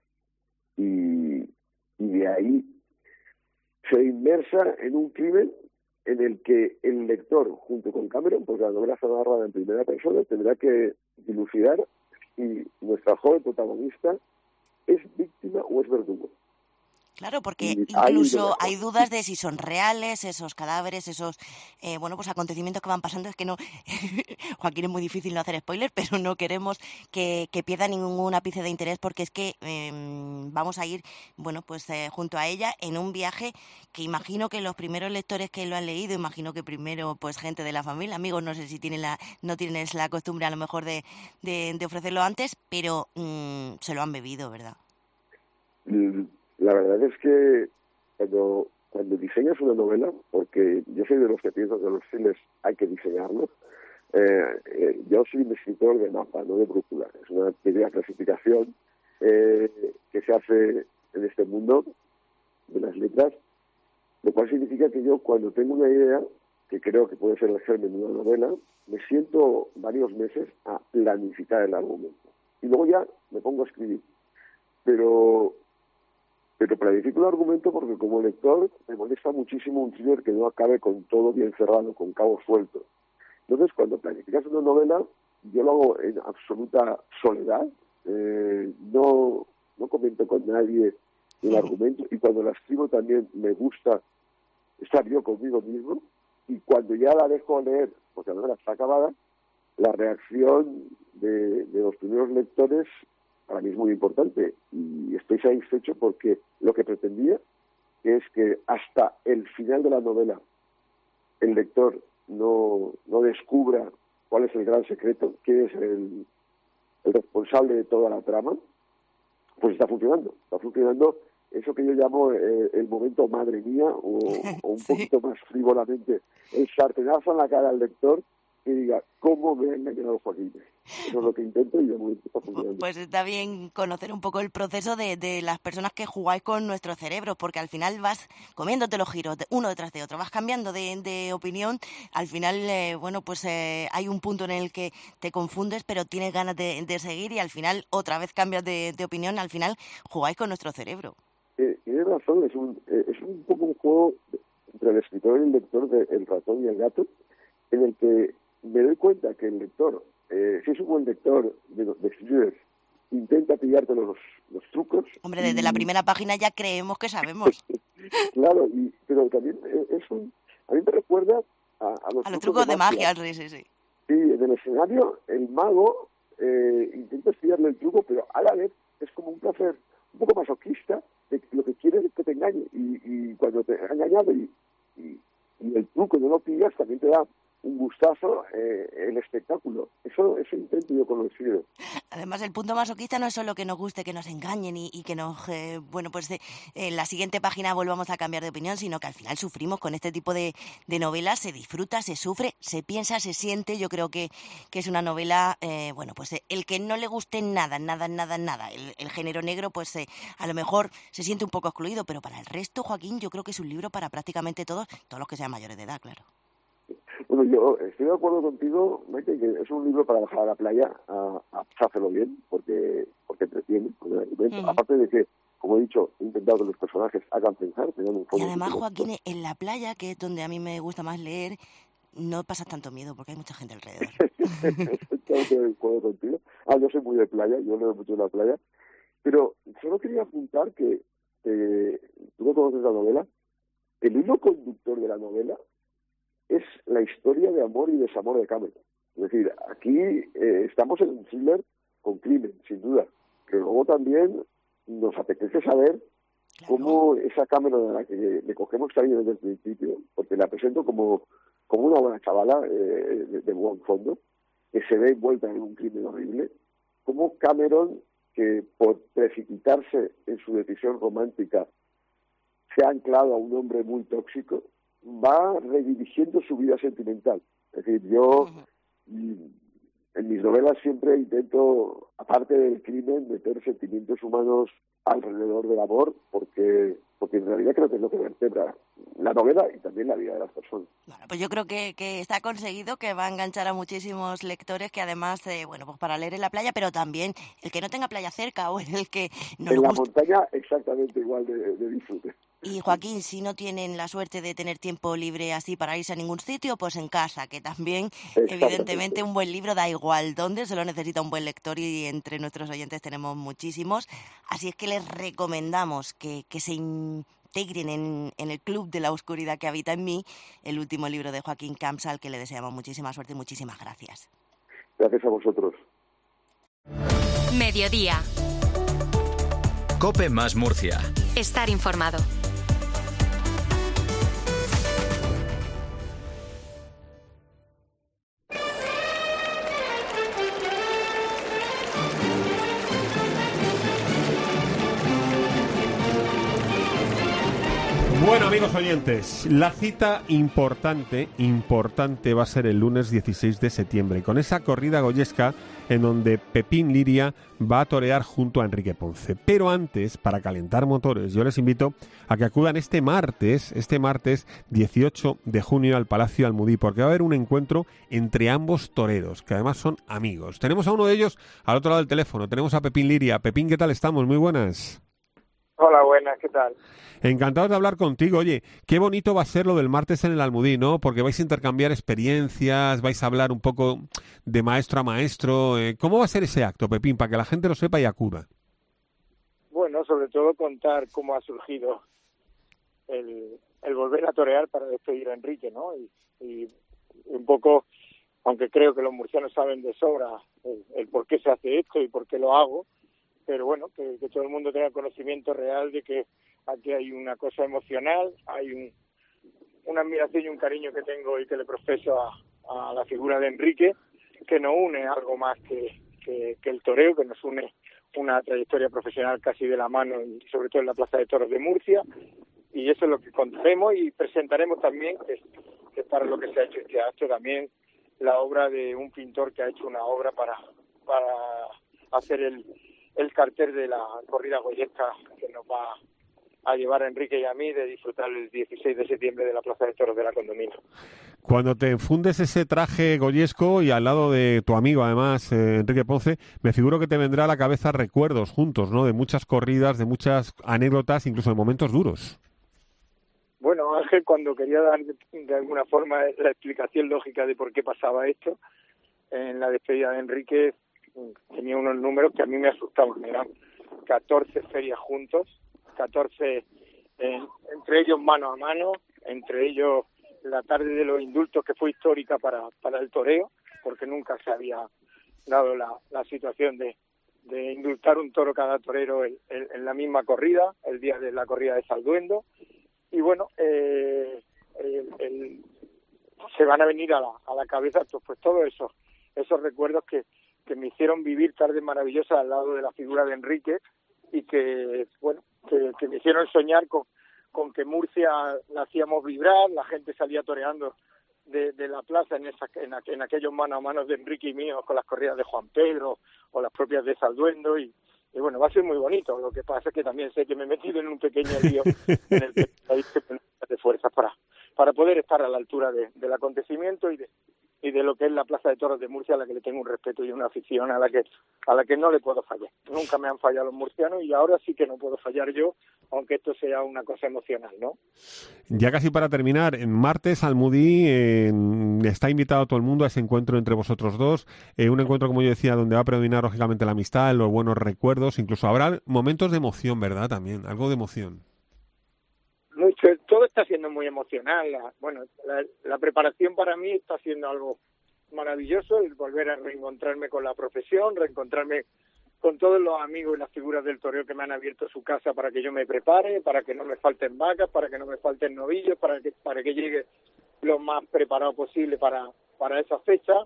Y de ahí se inmersa en un crimen en el que el lector, junto con Cameron, porque la novela está narrada en primera persona, tendrá que dilucidar si nuestra joven protagonista es víctima o es verdugo. Claro, porque incluso hay dudas de si son reales esos cadáveres, esos pues acontecimientos que van pasando. Es que no, Joaquín, es muy difícil no hacer spoilers, pero no queremos que pierda ningún ápice de interés, porque es que vamos a ir, junto a ella en un viaje que imagino que los primeros lectores que lo han leído, imagino que primero pues gente de la familia, amigos, no sé si no tienes la costumbre a lo mejor de ofrecerlo antes, pero se lo han bebido, ¿verdad? La verdad es que cuando diseñas una novela, porque yo soy de los que pienso que los thrillers hay que diseñarlos, yo soy un escritor de mapa, no de brújula. Es una pequeña clasificación que se hace en este mundo de las letras, lo cual significa que yo, cuando tengo una idea, que creo que puede ser el germen de una novela, me siento varios meses a planificar el argumento. Y luego ya me pongo a escribir. Pero planifico el argumento porque como lector me molesta muchísimo un thriller que no acabe con todo bien cerrado, con cabos sueltos. Entonces, cuando planificas una novela, yo lo hago en absoluta soledad, no comento con nadie el argumento, y cuando la escribo también me gusta estar yo conmigo mismo, y cuando ya la dejo leer, porque la novela está acabada, la reacción de los primeros lectores para mí es muy importante, y estoy satisfecho porque lo que pretendía, que es que hasta el final de la novela el lector no descubra cuál es el gran secreto, quién es el responsable de toda la trama, pues está funcionando eso que yo llamo el momento madre mía, o un poquito más frívolamente, el sartenazo en la cara al lector, que diga, ¿cómo me ha engañado Joaquín? Eso es lo que intento, y de momento está funcionando. Pues está bien conocer un poco el proceso de las personas que jugáis con nuestro cerebro, porque al final vas comiéndote los giros uno detrás de otro, vas cambiando de opinión. Al final, hay un punto en el que te confundes, pero tienes ganas de seguir, y al final otra vez cambias de opinión. Al final jugáis con nuestro cerebro. Tienes razón, es un poco un juego entre el escritor y el lector de El ratón y el gato, en el que me doy cuenta que el lector, si es un buen lector de thrillers, intenta pillarte los trucos. Hombre, desde la primera página ya creemos que sabemos. Claro, pero también a mí me recuerda a los trucos de magia. Sí. Sí, en el escenario el mago intenta estudiarle el truco, pero a la vez es como un placer un poco masoquista, de que lo que quieres es que te engañe, y cuando te ha engañado y el truco no lo pillas, también te da un gustazo el espectáculo. Eso intento yo con los libros. Además, el punto masoquista no es solo que nos guste que nos engañen y que nos, en la siguiente página volvamos a cambiar de opinión, sino que al final sufrimos con este tipo de novelas, se disfruta, se sufre, se piensa, se siente. Yo creo que es una novela, el que no le guste nada, el género negro, a lo mejor se siente un poco excluido, pero para el resto, Joaquín, yo creo que es un libro para prácticamente todos los que sean mayores de edad, claro. Bueno, yo estoy de acuerdo contigo, Maite, que es un libro para bajar a la playa a pasárselo bien, porque entretiene. Aparte de que, como he dicho, he intentado que los personajes hagan pensar, tengan un fondo. Y además, Joaquín, en la playa, que es donde a mí me gusta más leer, no pasas tanto miedo porque hay mucha gente alrededor. Estoy de acuerdo contigo. Yo soy muy de playa, yo leo mucho en la playa, pero solo quería apuntar que tú no conoces la novela, el hilo conductor de la novela es la historia de amor y desamor de Cameron. Es decir, aquí estamos en un thriller con crimen, sin duda, pero luego también nos apetece saber cómo esa Cameron a la que le cogemos cariño desde el principio, porque la presento como una buena chavala de buen fondo, que se ve envuelta en un crimen horrible, como Cameron, que por precipitarse en su decisión romántica se ha anclado a un hombre muy tóxico, va redirigiendo su vida sentimental. Es decir, yo en mis novelas siempre intento, aparte del crimen, meter sentimientos humanos alrededor del amor, porque en realidad creo que es lo que vertebra la novela y también la vida de las personas. Bueno, pues yo creo que está conseguido, que va a enganchar a muchísimos lectores, que además, pues para leer en la playa, pero también el que no tenga playa cerca o el que no en la montaña exactamente igual de disfrute. Y Joaquín, si no tienen la suerte de tener tiempo libre así para irse a ningún sitio, pues en casa, que también evidentemente un buen libro da igual dónde, solo necesita un buen lector y entre nuestros oyentes tenemos muchísimos. Así es que les recomendamos que se integren en el Club de la Oscuridad que habita en mí, el último libro de Joaquín Camps, al que le deseamos muchísima suerte y muchísimas gracias. Gracias a vosotros. Mediodía. COPE más Murcia. Estar informado. Bueno, amigos oyentes, la cita importante va a ser el lunes 16 de septiembre, con esa corrida goyesca en donde Pepín Liria va a torear junto a Enrique Ponce. Pero antes, para calentar motores, yo les invito a que acudan este martes 18 de junio al Palacio Almudí, porque va a haber un encuentro entre ambos toreros, que además son amigos. Tenemos a uno de ellos al otro lado del teléfono, tenemos a Pepín Liria. Pepín, ¿qué tal estamos? Muy buenas. Hola, buenas, ¿qué tal? Encantado de hablar contigo. Oye, qué bonito va a ser lo del martes en el Almudí, ¿no? Porque vais a intercambiar experiencias, vais a hablar un poco de maestro a maestro. ¿Cómo va a ser ese acto, Pepín, para que la gente lo sepa y acuda? Bueno, sobre todo contar cómo ha surgido el volver a torear para despedir a Enrique, ¿no? Y un poco, aunque creo que los murcianos saben de sobra el por qué se hace esto y por qué lo hago, pero bueno, que todo el mundo tenga conocimiento real de que aquí hay una cosa emocional, hay una admiración y un cariño que tengo y que le profeso a la figura de Enrique, que nos une algo más que el toreo, que nos une una trayectoria profesional casi de la mano y sobre todo en la Plaza de Toros de Murcia, y eso es lo que contaremos y presentaremos también, que es para lo que se ha hecho este acto, también la obra de un pintor que ha hecho una obra para hacer el cartel de la corrida goyesca que nos va a llevar a Enrique y a mí de disfrutar el 16 de septiembre de la Plaza de Toros de la Condomina. Cuando te fundes ese traje goyesco y al lado de tu amigo, además, Enrique Ponce, me figuro que te vendrá a la cabeza recuerdos juntos, ¿no? De muchas corridas, de muchas anécdotas, incluso de momentos duros. Bueno, Ángel, cuando quería dar de alguna forma la explicación lógica de por qué pasaba esto, en la despedida de Enrique tenía unos números que a mí me asustaban. Eran 14 ferias juntos, 14 entre ellos mano a mano, entre ellos la tarde de los indultos, que fue histórica para el toreo, porque nunca se había dado la situación de indultar un toro cada torero en la misma corrida, el día de la corrida de Salduendo. Y bueno, se van a venir a la cabeza pues todos esos recuerdos que me hicieron vivir tardes maravillosas al lado de la figura de Enrique y que, bueno, que me hicieron soñar con que Murcia la hacíamos vibrar, la gente salía toreando de la plaza en aquellos mano a mano de Enrique y míos con las corridas de Juan Pedro o las propias de Salduendo y bueno, va a ser muy bonito. Lo que pasa es que también sé que me he metido en un pequeño lío en el que hay que poner de fuerzas para poder estar a la altura del acontecimiento y de lo que es la Plaza de Toros de Murcia, a la que le tengo un respeto y una afición a la que no le puedo fallar. Nunca me han fallado los murcianos y ahora sí que no puedo fallar yo, aunque esto sea una cosa emocional, ¿no? Ya casi para terminar, en martes Almudí está invitado a todo el mundo a ese encuentro entre vosotros dos, un encuentro, como yo decía, donde va a predominar lógicamente la amistad, los buenos recuerdos, incluso habrá momentos de emoción, ¿verdad? También, algo de emoción. Mucho, todo está siendo muy emocional. La preparación para mí está siendo algo maravilloso, el volver a reencontrarme con la profesión, reencontrarme con todos los amigos y las figuras del toreo que me han abierto su casa para que yo me prepare, para que no me falten vacas, para que no me falten novillos, para que llegue lo más preparado posible para esa fecha.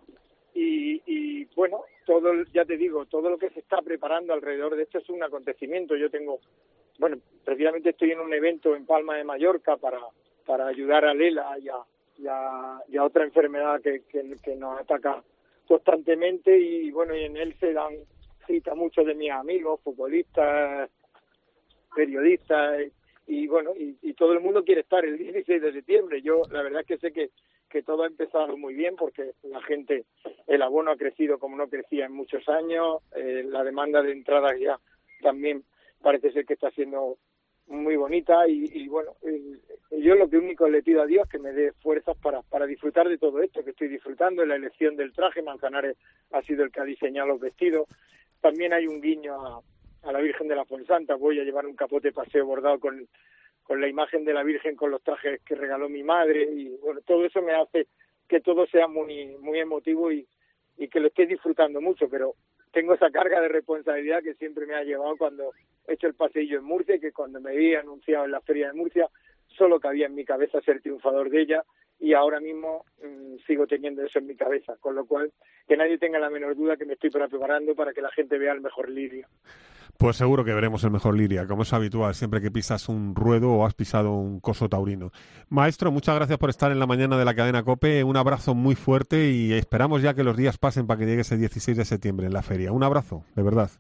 Y bueno, ya te digo, todo lo que se está preparando alrededor de esto es un acontecimiento. Precisamente estoy en un evento en Palma de Mallorca para ayudar a Lela y a otra enfermedad que nos ataca constantemente y bueno, y en él se dan cita muchos de mis amigos, futbolistas, periodistas y bueno, y todo el mundo quiere estar el 16 de septiembre. Yo la verdad es que sé que todo ha empezado muy bien porque la gente, el abono ha crecido como no crecía en muchos años, la demanda de entradas ya también parece ser que está siendo muy bonita y bueno, yo lo que único le pido a Dios es que me dé fuerzas para disfrutar de todo esto que estoy disfrutando, en la elección del traje. Manzanares ha sido el que ha diseñado los vestidos. También hay un guiño a la Virgen de la Fuensanta. Voy a llevar un capote paseo bordado con la imagen de la Virgen con los trajes que regaló mi madre y bueno, todo eso me hace que todo sea muy muy emotivo y que lo esté disfrutando mucho, pero tengo esa carga de responsabilidad que siempre me ha llevado cuando he hecho el paseillo en Murcia y que cuando me vi anunciado en la Feria de Murcia solo cabía en mi cabeza ser triunfador de ella y ahora mismo sigo teniendo eso en mi cabeza, con lo cual que nadie tenga la menor duda que me estoy preparando para que la gente vea el mejor lirio. Pues seguro que veremos el mejor liria, como es habitual, siempre que pisas un ruedo o has pisado un coso taurino. Maestro, muchas gracias por estar en la mañana de la cadena COPE, un abrazo muy fuerte y esperamos ya que los días pasen para que llegue ese 16 de septiembre en la feria. Un abrazo, de verdad.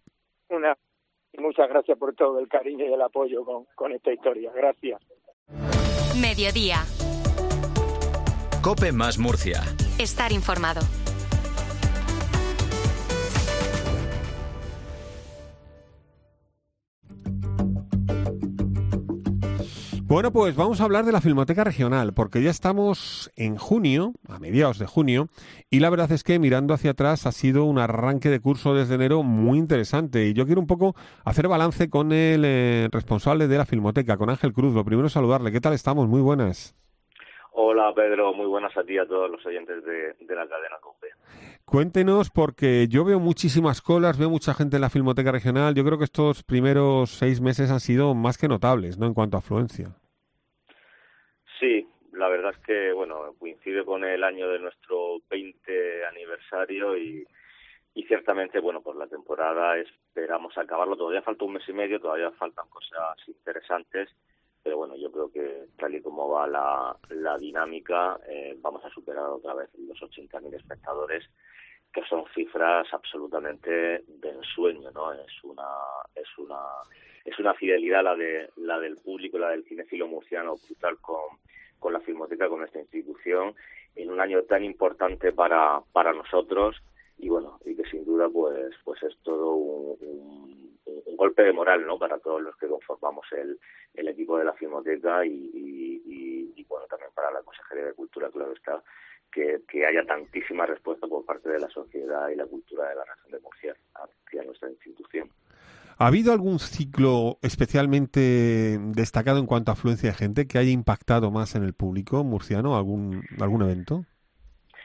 Muchas gracias por todo el cariño y el apoyo con esta historia. Gracias. Mediodía. COPE más Murcia. Estar informado. Bueno, pues vamos a hablar de la Filmoteca Regional, porque ya estamos en junio, a mediados de junio, y la verdad es que mirando hacia atrás ha sido un arranque de curso desde enero muy interesante. Y yo quiero un poco hacer balance con el responsable de la Filmoteca, con Ángel Cruz. Lo primero, saludarle. ¿Qué tal estamos? Muy buenas. Hola, Pedro. Muy buenas a ti y a todos los oyentes de la cadena COPE. Cuéntenos, porque yo veo muchísimas colas, veo mucha gente en la Filmoteca Regional. Yo creo que estos primeros 6 meses han sido más que notables, ¿no?, en cuanto a afluencia. Sí, la verdad es que, bueno, coincide con el año de nuestro 20 aniversario y ciertamente, bueno, pues la temporada esperamos acabarlo. Todavía falta un mes y medio, todavía faltan cosas interesantes, pero bueno, yo creo que tal y como va la dinámica, vamos a superar otra vez los 80.000 espectadores, que son cifras absolutamente de ensueño, ¿no? Es una fidelidad la del público, la del cinéfilo murciano brutal con la Filmoteca, con esta institución, en un año tan importante para nosotros y bueno, y que sin duda pues es todo un golpe de moral, ¿no?, para todos los que conformamos el equipo de la Filmoteca y bueno, también para la Consejería de Cultura, claro está, que haya tantísima respuesta por parte de la sociedad y la cultura de la región de Murcia hacia nuestra institución. ¿Ha habido algún ciclo especialmente destacado en cuanto a afluencia de gente que haya impactado más en el público murciano? ¿Algún evento?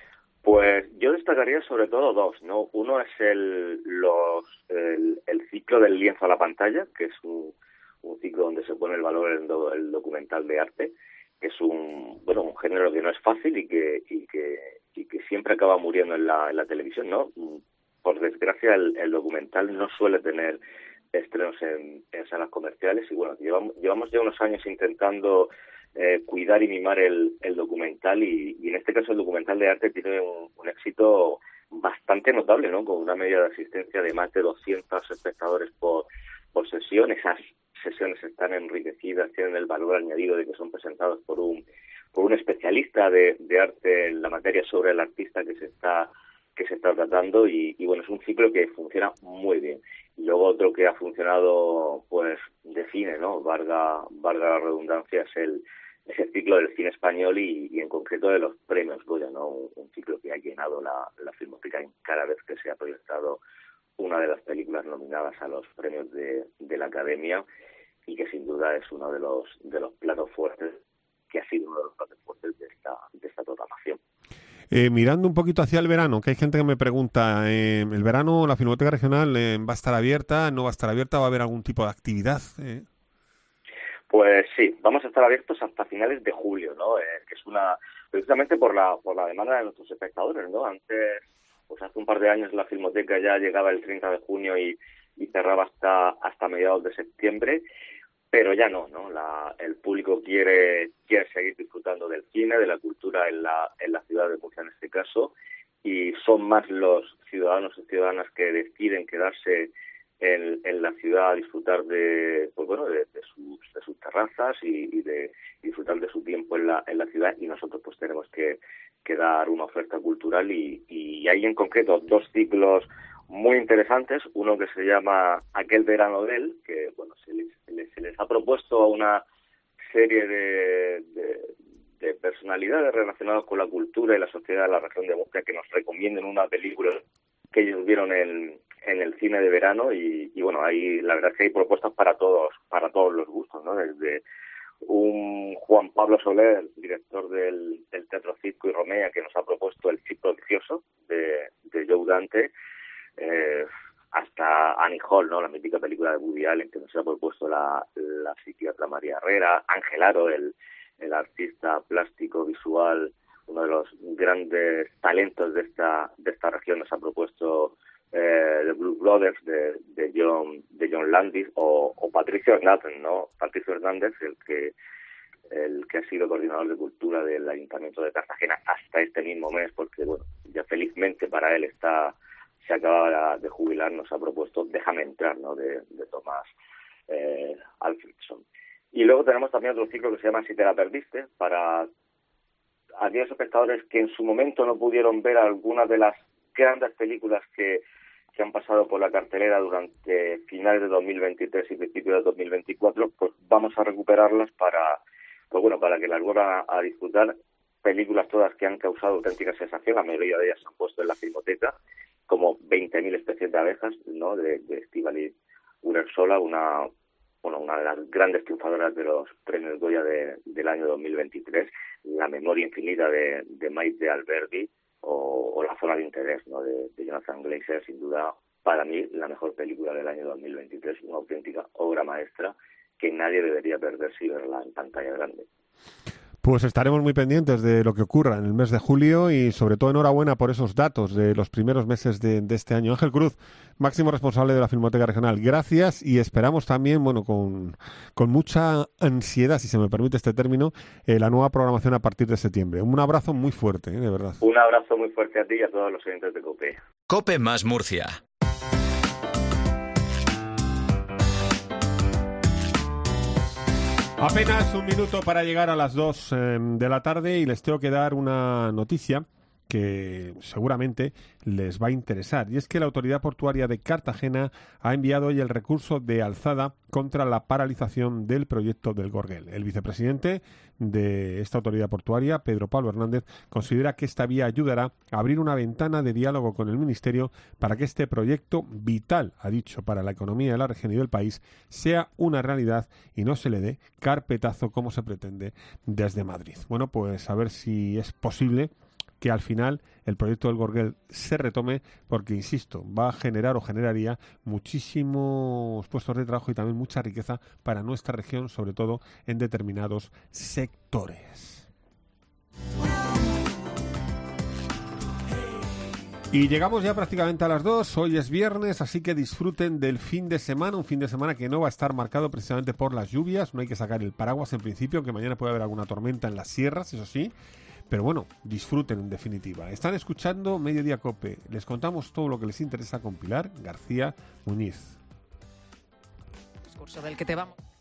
Pues yo destacaría sobre todo dos, ¿no? Uno es el ciclo del lienzo a la pantalla, que es un ciclo donde se pone el valor en el documental de arte, que es un género que no es fácil y que siempre acaba muriendo en la televisión, ¿no? Por desgracia el documental no suele tener estrenos en salas comerciales y bueno, llevamos ya unos años intentando cuidar y mimar el documental y en este caso el documental de arte tiene un éxito bastante notable, ¿no? Con una media de asistencia de más de 200 espectadores por sesión. Esas sesiones están enriquecidas, tienen el valor añadido de que son presentados por un especialista de arte en la materia sobre el artista que se está tratando y bueno, es un ciclo que funciona muy bien. Y luego otro que ha funcionado pues de cine, ¿no? Valga la redundancia, es el ciclo del cine español y en concreto de los premios Goya, ¿no? Un ciclo que ha llenado la Filmoteca cada vez que se ha proyectado una de las películas nominadas a los premios de la Academia y que sin duda es uno de los platos fuertes, que ha sido uno de los platos fuertes de esta programación. Mirando un poquito hacia el verano, que hay gente que me pregunta, ¿el verano la Filmoteca Regional va a estar abierta, no va a estar abierta, va a haber algún tipo de actividad? Pues sí, vamos a estar abiertos hasta finales de julio, ¿no? Que es precisamente por la demanda de nuestros espectadores, ¿no? Antes, pues hace un par de años la Filmoteca ya llegaba el 30 de junio y cerraba hasta mediados de septiembre, pero ya no, el público quiere seguir disfrutando del cine, de la cultura en la ciudad de Murcia en este caso, y son más los ciudadanos y ciudadanas que deciden quedarse en la ciudad a disfrutar de sus terrazas y de disfrutar de su tiempo en la ciudad, y nosotros pues tenemos que dar una oferta cultural y hay en concreto dos ciclos muy interesantes, uno que se llama Aquel verano de él, que bueno, se les ha propuesto a una serie de personalidades relacionadas con la cultura y la sociedad de la región de Murcia que nos recomienden una película que ellos vieron en el cine de verano y bueno, ahí la verdad es que hay propuestas para todos los gustos, ¿no? Desde un Juan Pablo Soler, director del Teatro Circo y Romea, que nos ha propuesto El Cid Prodigioso de Joe Dante, hasta Annie Hall, ¿no? La mítica película de Woody Allen, que nos ha propuesto la psiquiatra María Herrera. Ángel Aro, el artista plástico visual, uno de los grandes talentos de esta región, nos ha propuesto The Blues Brothers de John Landis o Patricio Hernández, ¿no? Patricio Hernández, el que ha sido coordinador de cultura del Ayuntamiento de Cartagena hasta este mismo mes, porque bueno, ya felizmente para él se acaba de jubilar, nos ha propuesto Déjame entrar, ¿no? de Tomás Alfredson. Y luego tenemos también otro ciclo que se llama Si te la perdiste, para aquellos espectadores que en su momento no pudieron ver algunas de las grandes películas que han pasado por la cartelera durante finales de 2023 y principios de 2024, pues vamos a recuperarlas para que las vuelvan a disfrutar. Películas todas que han causado auténtica sensación, la mayoría de ellas se han puesto en la Filmoteca, como 20.000 especies de abejas, ¿no? de Estíbaliz Urresola, una de las grandes triunfadoras de los premios Goya del año 2023, La memoria infinita de Maite Alberdi o La zona de interés, ¿no? de Jonathan Glazer, sin duda para mí la mejor película del año 2023, una auténtica obra maestra que nadie debería perderse y verla en pantalla grande. Pues estaremos muy pendientes de lo que ocurra en el mes de julio y sobre todo enhorabuena por esos datos de los primeros meses de este año. Ángel Cruz, máximo responsable de la Filmoteca Regional, gracias y esperamos también, con mucha ansiedad, si se me permite este término, la nueva programación a partir de septiembre. Un abrazo muy fuerte, de verdad. Un abrazo muy fuerte a ti y a todos los oyentes de COPE. COPE más Murcia. Apenas un minuto para llegar a las 2 de la tarde y les tengo que dar una noticia que seguramente les va a interesar. Y es que la Autoridad Portuaria de Cartagena ha enviado hoy el recurso de alzada contra la paralización del proyecto del Gorguel. El vicepresidente de esta autoridad portuaria, Pedro Pablo Hernández, considera que esta vía ayudará a abrir una ventana de diálogo con el Ministerio para que este proyecto vital, ha dicho, para la economía de la región y del país, sea una realidad y no se le dé carpetazo como se pretende desde Madrid. Bueno, pues a ver si es posible que al final el proyecto del Gorguel se retome, porque, insisto, va a generar o generaría muchísimos puestos de trabajo y también mucha riqueza para nuestra región, sobre todo en determinados sectores. Y llegamos ya prácticamente a las 2, hoy es viernes, así que disfruten del fin de semana, un fin de semana que no va a estar marcado precisamente por las lluvias, no hay que sacar el paraguas en principio, aunque mañana puede haber alguna tormenta en las sierras, eso sí, pero bueno, disfruten en definitiva. Están escuchando Mediodía Cope, les contamos todo lo que les interesa con Pilar García Muñiz. Discurso del que te vamos.